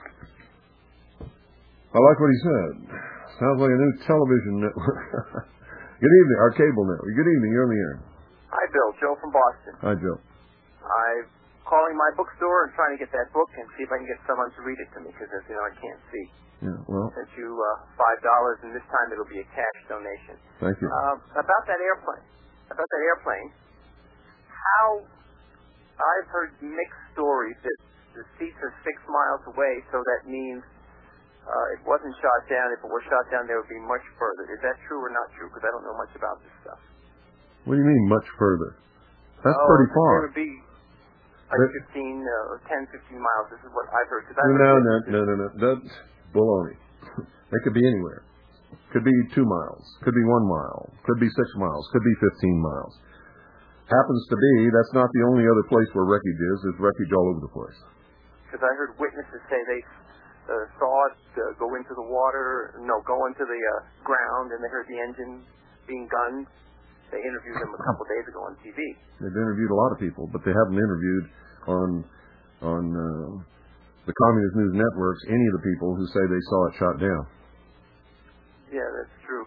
Speaker 1: I like what he said. Sounds like a new television network. Good evening, our cable network. Good evening, you're on the air.
Speaker 13: Hi, Bill. Joe from Boston.
Speaker 1: Hi, Joe.
Speaker 13: I'm calling my bookstore and trying to get that book and see if I can get someone to read it to me because, as you know, I can't see.
Speaker 1: Yeah, well.
Speaker 13: Sent you uh, five dollars, and this time it'll be a cash donation.
Speaker 1: Thank you.
Speaker 13: Uh, about that airplane, about that airplane, how I've heard mixed stories that the seats are six miles away, so that means uh, it wasn't shot down. If it were shot down, there would be much further. Is that true or not true? Because I don't know much about this stuff.
Speaker 1: What do you mean much further? That's
Speaker 13: oh,
Speaker 1: pretty far.
Speaker 13: It would be like fifteen uh, or ten, fifteen miles. This is what I've heard. Cause I've
Speaker 1: no,
Speaker 13: heard
Speaker 1: no, no, no, no, no. That's baloney. It could be anywhere. Could be two miles. Could be one mile. Could be six miles. Could be fifteen miles. Happens to be, that's not the only other place where wreckage is. There's wreckage all over the place.
Speaker 13: Because I heard witnesses say they uh, saw it uh, go into the water, no, go into the uh, ground, and they heard the engine being gunned. They interviewed them a couple days ago on T V.
Speaker 1: They've interviewed a lot of people, but they haven't interviewed on on uh, the Communist News Networks any of the people who say they saw it shot down.
Speaker 13: Yeah, that's true.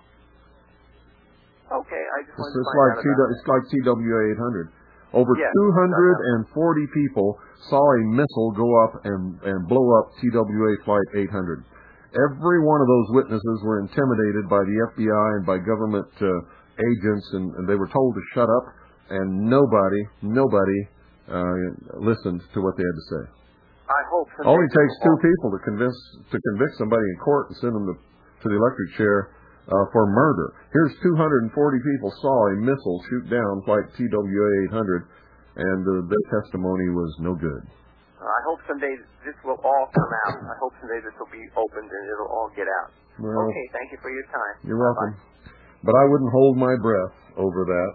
Speaker 13: Okay, I just wanted
Speaker 1: It's,
Speaker 13: to
Speaker 1: it's
Speaker 13: find
Speaker 1: like
Speaker 13: out
Speaker 1: T,
Speaker 13: about
Speaker 1: it's like T W A eight hundred. Over
Speaker 13: yeah,
Speaker 1: two hundred forty people saw a missile go up and, and blow up T W A Flight eight hundred. Every one of those witnesses were intimidated by the F B I and by government uh, agents, and, and they were told to shut up, and nobody, nobody uh, listened to what they had to say.
Speaker 13: I hope.
Speaker 1: Only takes two people to convince to convict somebody in court and send them to, to the electric chair uh, for murder. Here's two hundred forty people saw a missile shoot down flight T W A eight hundred, and uh, their testimony was no good.
Speaker 13: I hope someday this will all come out. I hope someday this will be opened and it'll all get out.
Speaker 1: Well,
Speaker 13: okay, thank you for your time.
Speaker 1: You're welcome. Bye-bye. But I wouldn't hold my breath over that.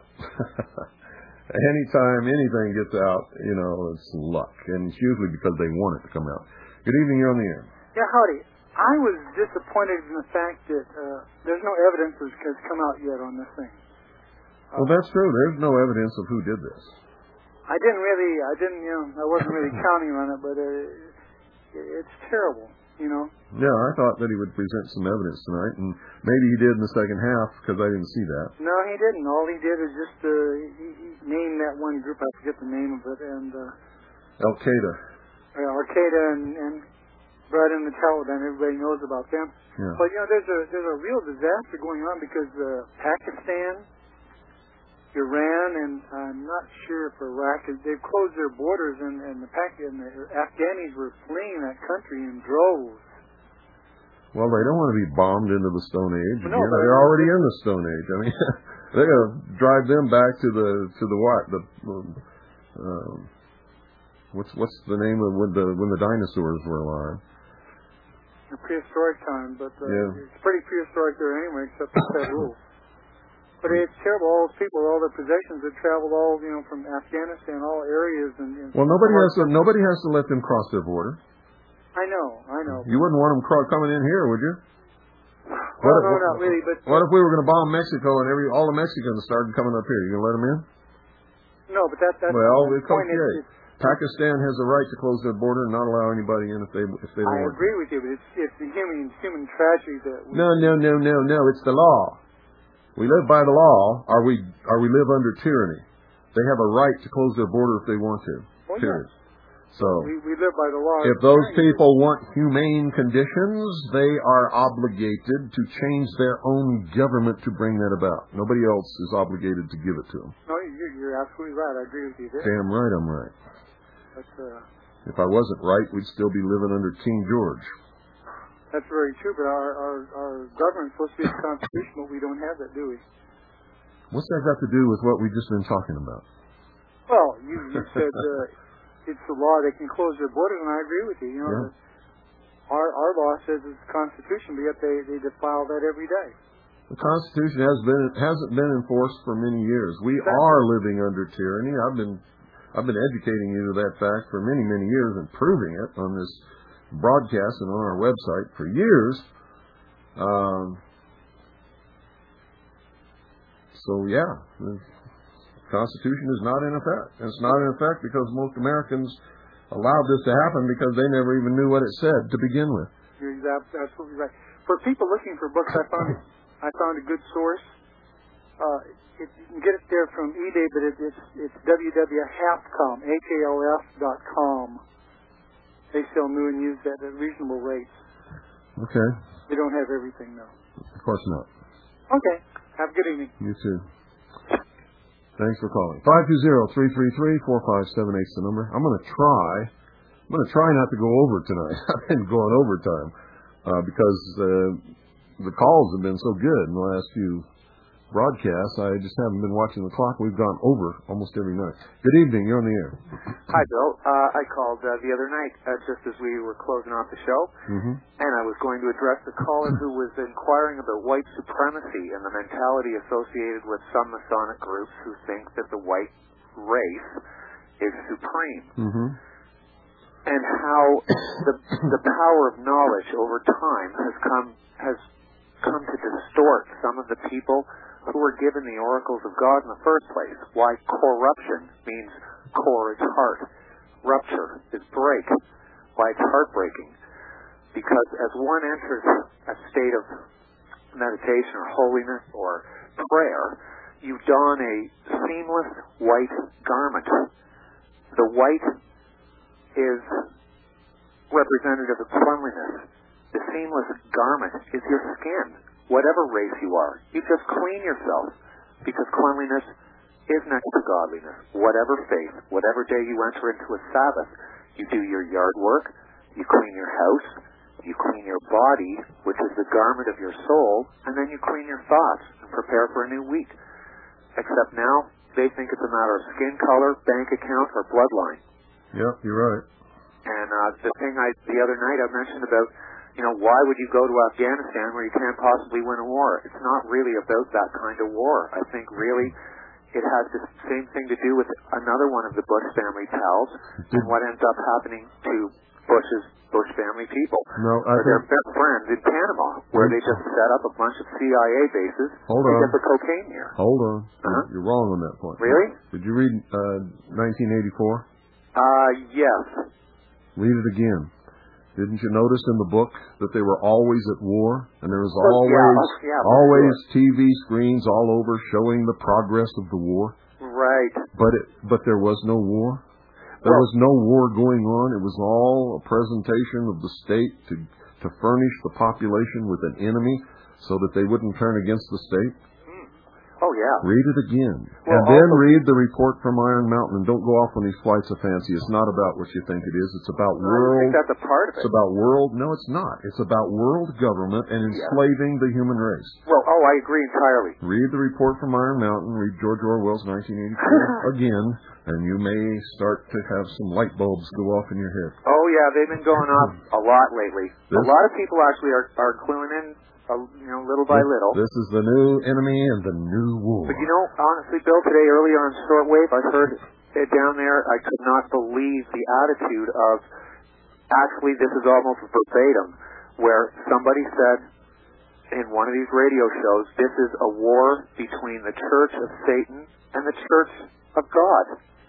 Speaker 1: Anytime anything gets out, you know, it's luck. And it's usually because they want it to come out. Good evening, you're on the air.
Speaker 14: Yeah, howdy. I was disappointed in the fact that uh, there's no evidence that has come out yet on this thing. Uh,
Speaker 1: well, that's true. There's no evidence of who did this.
Speaker 14: I didn't really, I didn't, you know, I wasn't really counting on it, but uh, it's terrible, you know.
Speaker 1: Yeah, I thought that he would present some evidence tonight, and maybe he did in the second half because I didn't see that.
Speaker 14: No, he didn't. All he did is just uh, he, he named that one group. I forget the name of it, and uh,
Speaker 1: Al Qaeda.
Speaker 14: Uh, Al Qaeda and, and Brad and the Taliban. Everybody knows about them.
Speaker 1: Yeah.
Speaker 14: But you know, there's a there's a real disaster going on because uh, Pakistan, Iran, and I'm not sure if Iraq, they've closed their borders, and, and the Pak and the Afghanis were fleeing that country in droves.
Speaker 1: Well, they don't want to be bombed into the Stone Age.
Speaker 14: No,
Speaker 1: Again, they're already in the Stone Age. I mean, they're going to drive them back to the to the what? The um, what's what's the name of when the when the dinosaurs were alive?
Speaker 14: The prehistoric time, but uh,
Speaker 1: yeah.
Speaker 14: It's pretty prehistoric there anyway, except for that rule. But it's terrible. All those people, all their possessions, have traveled all you know from Afghanistan, all areas, and, and
Speaker 1: well, nobody has to nobody has to let them cross their border.
Speaker 14: I know, I know.
Speaker 1: You wouldn't want them cro- coming in here, would you?
Speaker 14: Well,
Speaker 1: what
Speaker 14: no,
Speaker 1: if,
Speaker 14: not really. But
Speaker 1: what if we were going to bomb Mexico and every all the Mexicans started coming up here? You going to let them in?
Speaker 14: No, but that, that's
Speaker 1: well,
Speaker 14: the
Speaker 1: it's
Speaker 14: point.
Speaker 1: okay.
Speaker 14: Is,
Speaker 1: Pakistan has a right to close their border and not allow anybody in if they if they don't
Speaker 14: I
Speaker 1: want.
Speaker 14: agree with you, but it's it's the human human tragedy that. We,
Speaker 1: no, no, no, no, no. It's the law. We live by the law, or we or we live under tyranny. They have a right to close their border if they want to.
Speaker 14: Well,
Speaker 1: period.
Speaker 14: Yeah.
Speaker 1: So
Speaker 14: we, we live by the law.
Speaker 1: If those people want humane conditions, they are obligated to change their own government to bring that about. Nobody else is obligated to give it to them.
Speaker 14: No, you're, you're absolutely right. I agree with you there.
Speaker 1: Damn right, I'm right.
Speaker 14: But, uh,
Speaker 1: if I wasn't right, we'd still be living under King George.
Speaker 14: That's very true, but our, our, our government's supposed to be the Constitution, but we don't have that, do we?
Speaker 1: What's that got to do with what we've just been talking about?
Speaker 14: Well, you, you said uh, it's the law they can close their borders, and I agree with you. You know,
Speaker 1: yeah.
Speaker 14: our our law says it's the Constitution, but yet they, they defile that every day.
Speaker 1: The Constitution has been hasn't been enforced for many years. We exactly. are living under tyranny. I've been I've been educating you to that fact for many many years and proving it on this broadcast and on our website for years. Um, So, yeah, the Constitution is not in effect. And it's not in effect because most Americans allowed this to happen because they never even knew what it said to begin with.
Speaker 14: You're absolutely right. For people looking for books, I found I found a good source. Uh, it, you can get it there from eBay, but it, it's it's w w w dot halfcom, H A L F dot com. They sell new and used at reasonable rates.
Speaker 1: Okay.
Speaker 14: They don't have everything, though.
Speaker 1: Of course not.
Speaker 14: Okay. Have a good evening.
Speaker 1: You too. Thanks for calling. five two zero, three three three, four five seven eight is the number. I'm going to try. I'm going to try not to go over tonight. I've been going overtime uh, because uh, the calls have been so good in the last few broadcasts. I just haven't been watching the clock. We've gone over almost every night. Good evening. You're on the air.
Speaker 15: Hi, Bill. Uh, I called uh, the other night uh, just as we were closing off the show,
Speaker 1: mm-hmm.
Speaker 15: and I was going to address the caller who was inquiring about white supremacy and the mentality associated with some Masonic groups who think that the white race is supreme.
Speaker 1: Mm-hmm.
Speaker 15: And how the the power of knowledge over time has come has come to distort some of the people who were given the oracles of God in the first place. Why corruption means core is heart. Rupture is break. Why it's heartbreaking. Because as one enters a state of meditation or holiness or prayer, you don a seamless white garment. The white is representative of cleanliness. The seamless garment is your skin. Whatever race you are, you just clean yourself, because cleanliness is next to godliness. Whatever faith, whatever day you enter into a Sabbath, you do your yard work, you clean your house, you clean your body, which is the garment of your soul, and then you clean your thoughts and prepare for a new week. Except now, they think it's a matter of skin color, bank account, or bloodline.
Speaker 1: Yep, you're right.
Speaker 15: And uh, the thing I the other night I mentioned about, you know, why would you go to Afghanistan where you can't possibly win a war? It's not really about that kind of war. I think really it has the same thing to do with another one of the Bush family pals and what ends up happening to Bush's Bush family people.
Speaker 1: No, I
Speaker 15: their best friends in Panama, where they just set up a bunch of C I A bases
Speaker 1: Hold
Speaker 15: to
Speaker 1: on.
Speaker 15: get the cocaine here.
Speaker 1: Hold on.
Speaker 15: Uh-huh.
Speaker 1: You're wrong on that point.
Speaker 15: Really?
Speaker 1: Did you read uh, nineteen eighty-four?
Speaker 15: Uh, yes.
Speaker 1: Read it again. Didn't you notice in the book that they were always at war? And there was
Speaker 15: Oh,
Speaker 1: always
Speaker 15: yeah, yeah,
Speaker 1: always T V screens all over showing the progress of the war?
Speaker 15: Right.
Speaker 1: But it, but there was no war? There was no war going on. It was all a presentation of the state to, to furnish the population with an enemy so that they wouldn't turn against the state?
Speaker 15: Oh, yeah.
Speaker 1: Read it again.
Speaker 15: Well,
Speaker 1: and then
Speaker 15: also,
Speaker 1: read the report from Iron Mountain. And don't go off on these flights of fancy. It's not about what you think it is. It's about
Speaker 15: I
Speaker 1: world.
Speaker 15: think that's a part of it.
Speaker 1: It's about world. No, it's not. It's about world government and enslaving yeah. the human race.
Speaker 15: Well, oh, I agree entirely.
Speaker 1: Read the report from Iron Mountain. Read George Orwell's nineteen eighty-four again, and you may start to have some light bulbs go off in your head.
Speaker 15: Oh, yeah. They've been going off a lot lately.
Speaker 1: This,
Speaker 15: a lot of people actually are, are cluing in. Uh, you know, little by
Speaker 1: this,
Speaker 15: little.
Speaker 1: This is the new enemy and the new war.
Speaker 15: But you know, honestly, Bill, today earlier on shortwave, I heard it down there. I could not believe the attitude of. Actually, this is almost verbatim, where somebody said in one of these radio shows, "This is a war between the Church of Satan and the Church of God."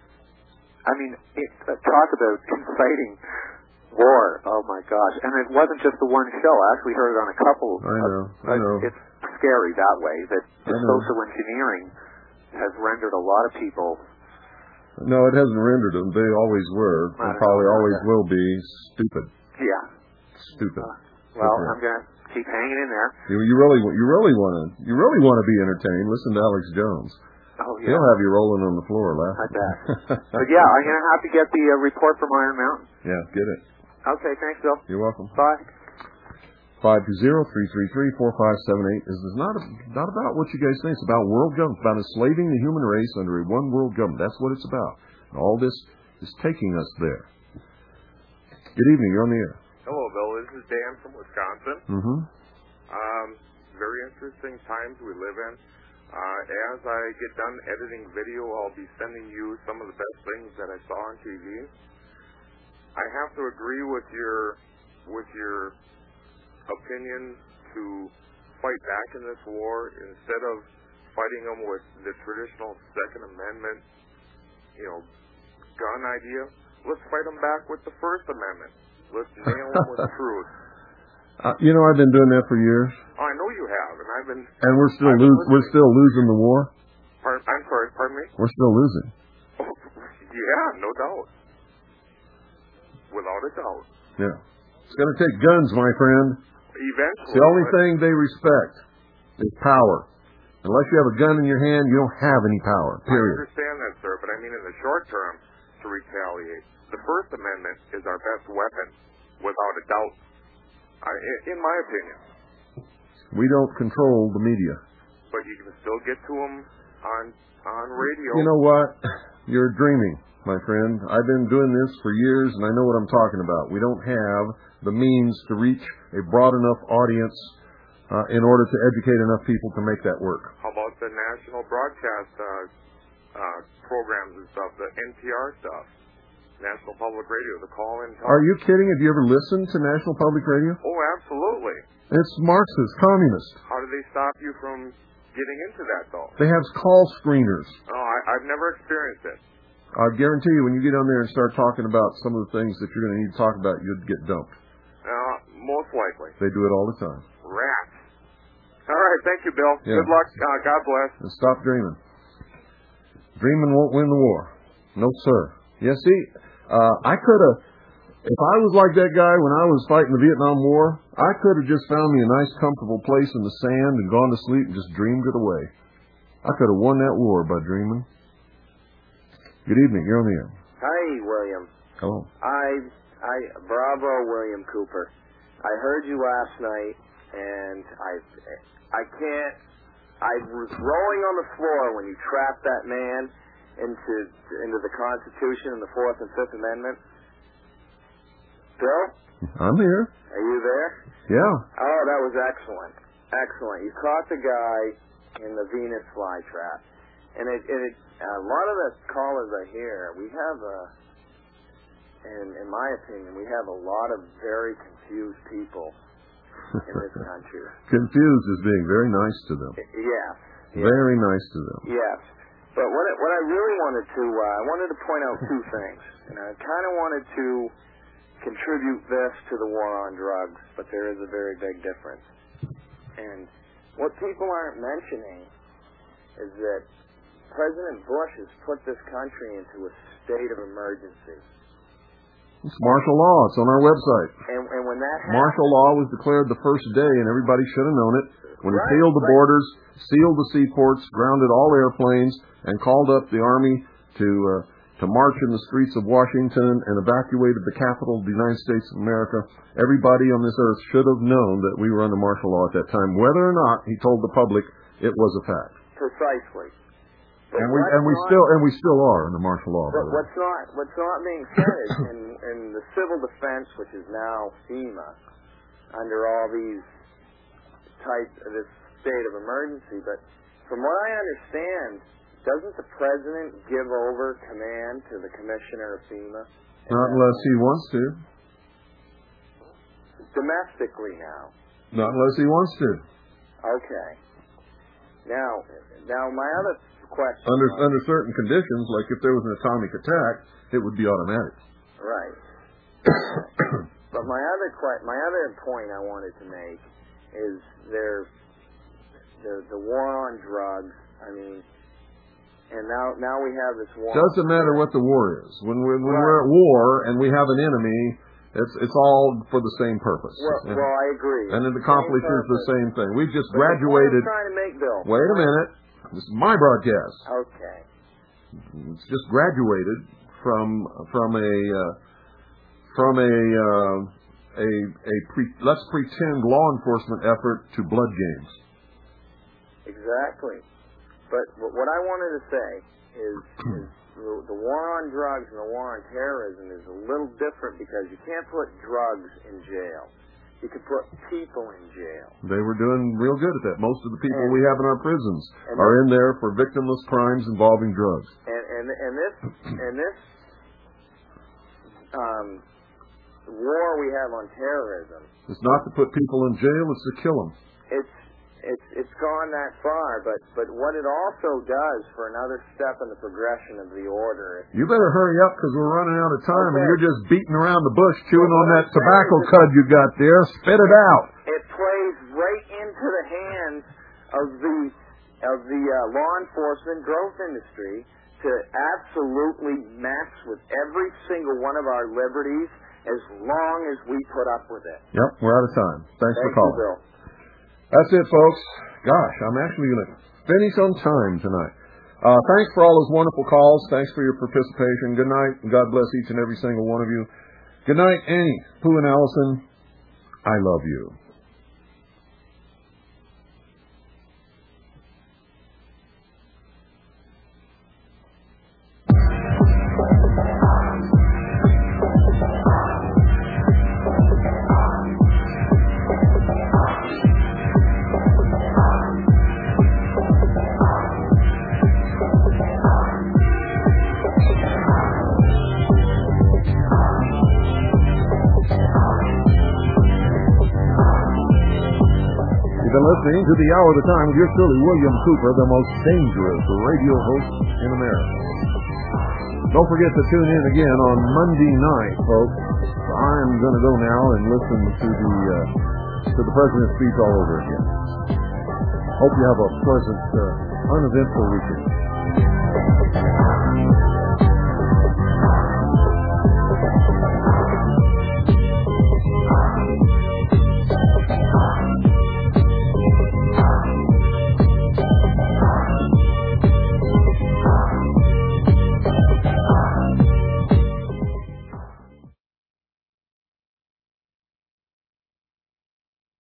Speaker 15: I mean, it, uh, talk about inciting war. Oh my gosh. And it wasn't just the one show. I actually heard it on a couple.
Speaker 1: I know.
Speaker 15: Of,
Speaker 1: I know.
Speaker 15: It's scary that way, that the
Speaker 1: I know.
Speaker 15: social engineering has rendered a lot of people.
Speaker 1: No, it hasn't rendered them. They always were, and probably
Speaker 15: know,
Speaker 1: always
Speaker 15: that.
Speaker 1: will be, stupid.
Speaker 15: Yeah.
Speaker 1: Stupid.
Speaker 15: Uh, well,
Speaker 1: okay.
Speaker 15: I'm gonna keep hanging in there.
Speaker 1: You, you really, you really want to, you really want to be entertained. Listen to Alex Jones.
Speaker 15: Oh yeah.
Speaker 1: He'll have you rolling on the floor laughing.
Speaker 15: I bet. But yeah, I'm gonna have to get the uh, report from Iron Mountain.
Speaker 1: Yeah, get it.
Speaker 15: Okay, thanks, Bill.
Speaker 1: You're welcome.
Speaker 15: Bye.
Speaker 1: Five two zero three three three four five seven eight is not a, not about what you guys think. It's about world government. It's about enslaving the human race under a one world government. That's what it's about. And all this is taking us there. Good evening. You're on the air.
Speaker 5: Hello, Bill. This is Dan from Wisconsin.
Speaker 1: Mm-hmm.
Speaker 5: Um, very interesting times we live in. Uh, as I get done editing video, I'll be sending you some of the best things that I saw on T V. I have to agree with your with your opinion to fight back in this war instead of fighting them with the traditional Second Amendment, you know, gun idea. Let's fight them back with the First Amendment. Let's nail them with truth.
Speaker 1: Uh, you know, I've been doing that for years.
Speaker 5: Oh, I know you have, and I've been.
Speaker 1: And we're still lo- we're still losing the war.
Speaker 5: Pardon, I'm sorry, pardon me.
Speaker 1: We're still losing.
Speaker 5: Oh, yeah, no doubt. Without a doubt.
Speaker 1: Yeah, it's going to take guns, my friend.
Speaker 5: Eventually.
Speaker 1: It's the only thing they respect is power. Unless you have a gun in your hand, you don't have any power. Period.
Speaker 5: I understand that, sir, but I mean in the short term, to retaliate. The First Amendment is our best weapon, without a doubt. I, in my opinion.
Speaker 1: We don't control the media.
Speaker 5: But you can still get to them on on radio.
Speaker 1: You know what? You're dreaming, my friend. I've been doing this for years, and I know what I'm talking about. We don't have the means to reach a broad enough audience uh, in order to educate enough people to make that work.
Speaker 5: How about the national broadcast uh, uh, programs and stuff, the N P R stuff? National Public Radio, the call-in.
Speaker 1: Are you kidding? Have you ever listened to National Public Radio?
Speaker 5: Oh, absolutely.
Speaker 1: It's Marxist, communist.
Speaker 5: How do they stop you from getting into that, though?
Speaker 1: They have call screeners.
Speaker 5: Oh, I, I've never experienced it.
Speaker 1: I guarantee you, when you get on there and start talking about some of the things that you're going to need to talk about, you'd get dumped.
Speaker 5: Uh, most likely.
Speaker 1: They do it all the time.
Speaker 5: Rats. All right, thank you, Bill.
Speaker 1: Yeah.
Speaker 5: Good luck. Uh, God bless.
Speaker 1: And stop dreaming. Dreaming won't win the war. No, sir. Yeah, see, uh, I could have, if I was like that guy when I was fighting the Vietnam War, I could have just found me a nice, comfortable place in the sand and gone to sleep and just dreamed it away. I could have won that war by dreaming. Good evening. You're on the air.
Speaker 16: Hi, William.
Speaker 1: Hello.
Speaker 16: I, I, bravo, William Cooper. I heard you last night, and I, I can't. I was rolling on the floor when you trapped that man into into the Constitution and the Fourth and Fifth Amendment. Bill?
Speaker 1: I'm here.
Speaker 16: Are you there?
Speaker 1: Yeah.
Speaker 16: Oh, that was excellent. Excellent. You caught the guy in the Venus flytrap. And it, it, it, a lot of the callers I hear, we have a, in, in my opinion, we have a lot of very confused people in this country.
Speaker 1: Confused is being very nice to them.
Speaker 16: Yes. yes.
Speaker 1: Very nice to them.
Speaker 16: Yes. But what, it, what I really wanted to, uh, I wanted to point out two things. And I kind of wanted to contribute this to the war on drugs, but there is a very big difference. And what people aren't mentioning is that President Bush has put this country into a state of emergency.
Speaker 1: It's martial law. It's on our website.
Speaker 16: And, and when that happened,
Speaker 1: martial law was declared the first day, and everybody should have known it. When
Speaker 16: right,
Speaker 1: he sealed the
Speaker 16: right.
Speaker 1: borders, sealed the seaports, grounded all airplanes, and called up the Army to uh, to march in the streets of Washington and evacuated the capital of the United States of America, everybody on this earth should have known that we were under martial law at that time. Whether or not he told the public, it was a fact.
Speaker 16: Precisely. But
Speaker 1: and we and we
Speaker 16: not,
Speaker 1: still and we still are under martial law.
Speaker 16: But what's not what's not being said is in, in the civil defense, which is now FEMA, under all these types of this state of emergency. But from what I understand, doesn't the president give over command to the commissioner of FEMA?
Speaker 1: Not unless he wants to.
Speaker 16: Domestically now.
Speaker 1: Not unless he wants to.
Speaker 16: Okay. Now, now my other question.
Speaker 1: Under was, under certain conditions, like if there was an atomic attack, it would be automatic.
Speaker 16: Right. But my other que- my other point I wanted to make is there the the war on drugs. I mean, and now now we have this war.
Speaker 1: Doesn't matter what the war is. When we're when
Speaker 16: right.
Speaker 1: we're at war and we have an enemy, it's it's all for the same purpose.
Speaker 16: Well,
Speaker 1: and,
Speaker 16: well I agree.
Speaker 1: And it accomplishes the same thing. We just
Speaker 16: but
Speaker 1: graduated.
Speaker 16: The point I'm trying to make, Bill.
Speaker 1: Wait a minute. This is my broadcast.
Speaker 16: Okay.
Speaker 1: It's just graduated from from a uh, from a uh, a a pre, let's pretend law enforcement effort to blood games.
Speaker 16: Exactly. But what I wanted to say is, is the war on drugs and the war on terrorism is a little different because you can't put drugs in jail. You can put people in jail.
Speaker 1: They were doing real good at that. Most of the people
Speaker 16: and,
Speaker 1: we have in our prisons are in there for victimless crimes involving drugs.
Speaker 16: And and, and this and this um, war we have on terrorism.
Speaker 1: It's not to put people in jail; it's to kill them.
Speaker 16: It's it's it's gone that far. But but what it also does for another step in the progression of the order.
Speaker 1: You better hurry up because we're running out of time,
Speaker 16: Okay.
Speaker 1: and you're just beating around the bush, chewing
Speaker 16: Well,
Speaker 1: on
Speaker 16: what
Speaker 1: that
Speaker 16: I'm
Speaker 1: tobacco
Speaker 16: saying is
Speaker 1: cud you got there. Spit it out.
Speaker 16: It plays right into the hands of the of the uh, law enforcement growth industry to absolutely mess with every single one of our liberties as long as we put up with it.
Speaker 1: Yep, we're out of time. Thanks
Speaker 16: Thank
Speaker 1: for calling.
Speaker 16: you, Bill.
Speaker 1: That's it, folks. Gosh, I'm actually going to finish on time tonight. Uh, thanks for all those wonderful calls. Thanks for your participation. Good night, and God bless each and every single one of you. Good night, Annie, Pooh, and Allison. I love you. You've been listening to The Hour of the Time with your truly, William Cooper, the most dangerous radio host in America. Don't forget to tune in again on Monday night, folks. I'm going to go now and listen to the uh, to the President's speech all over again. Hope you have a pleasant, uh, uneventful weekend.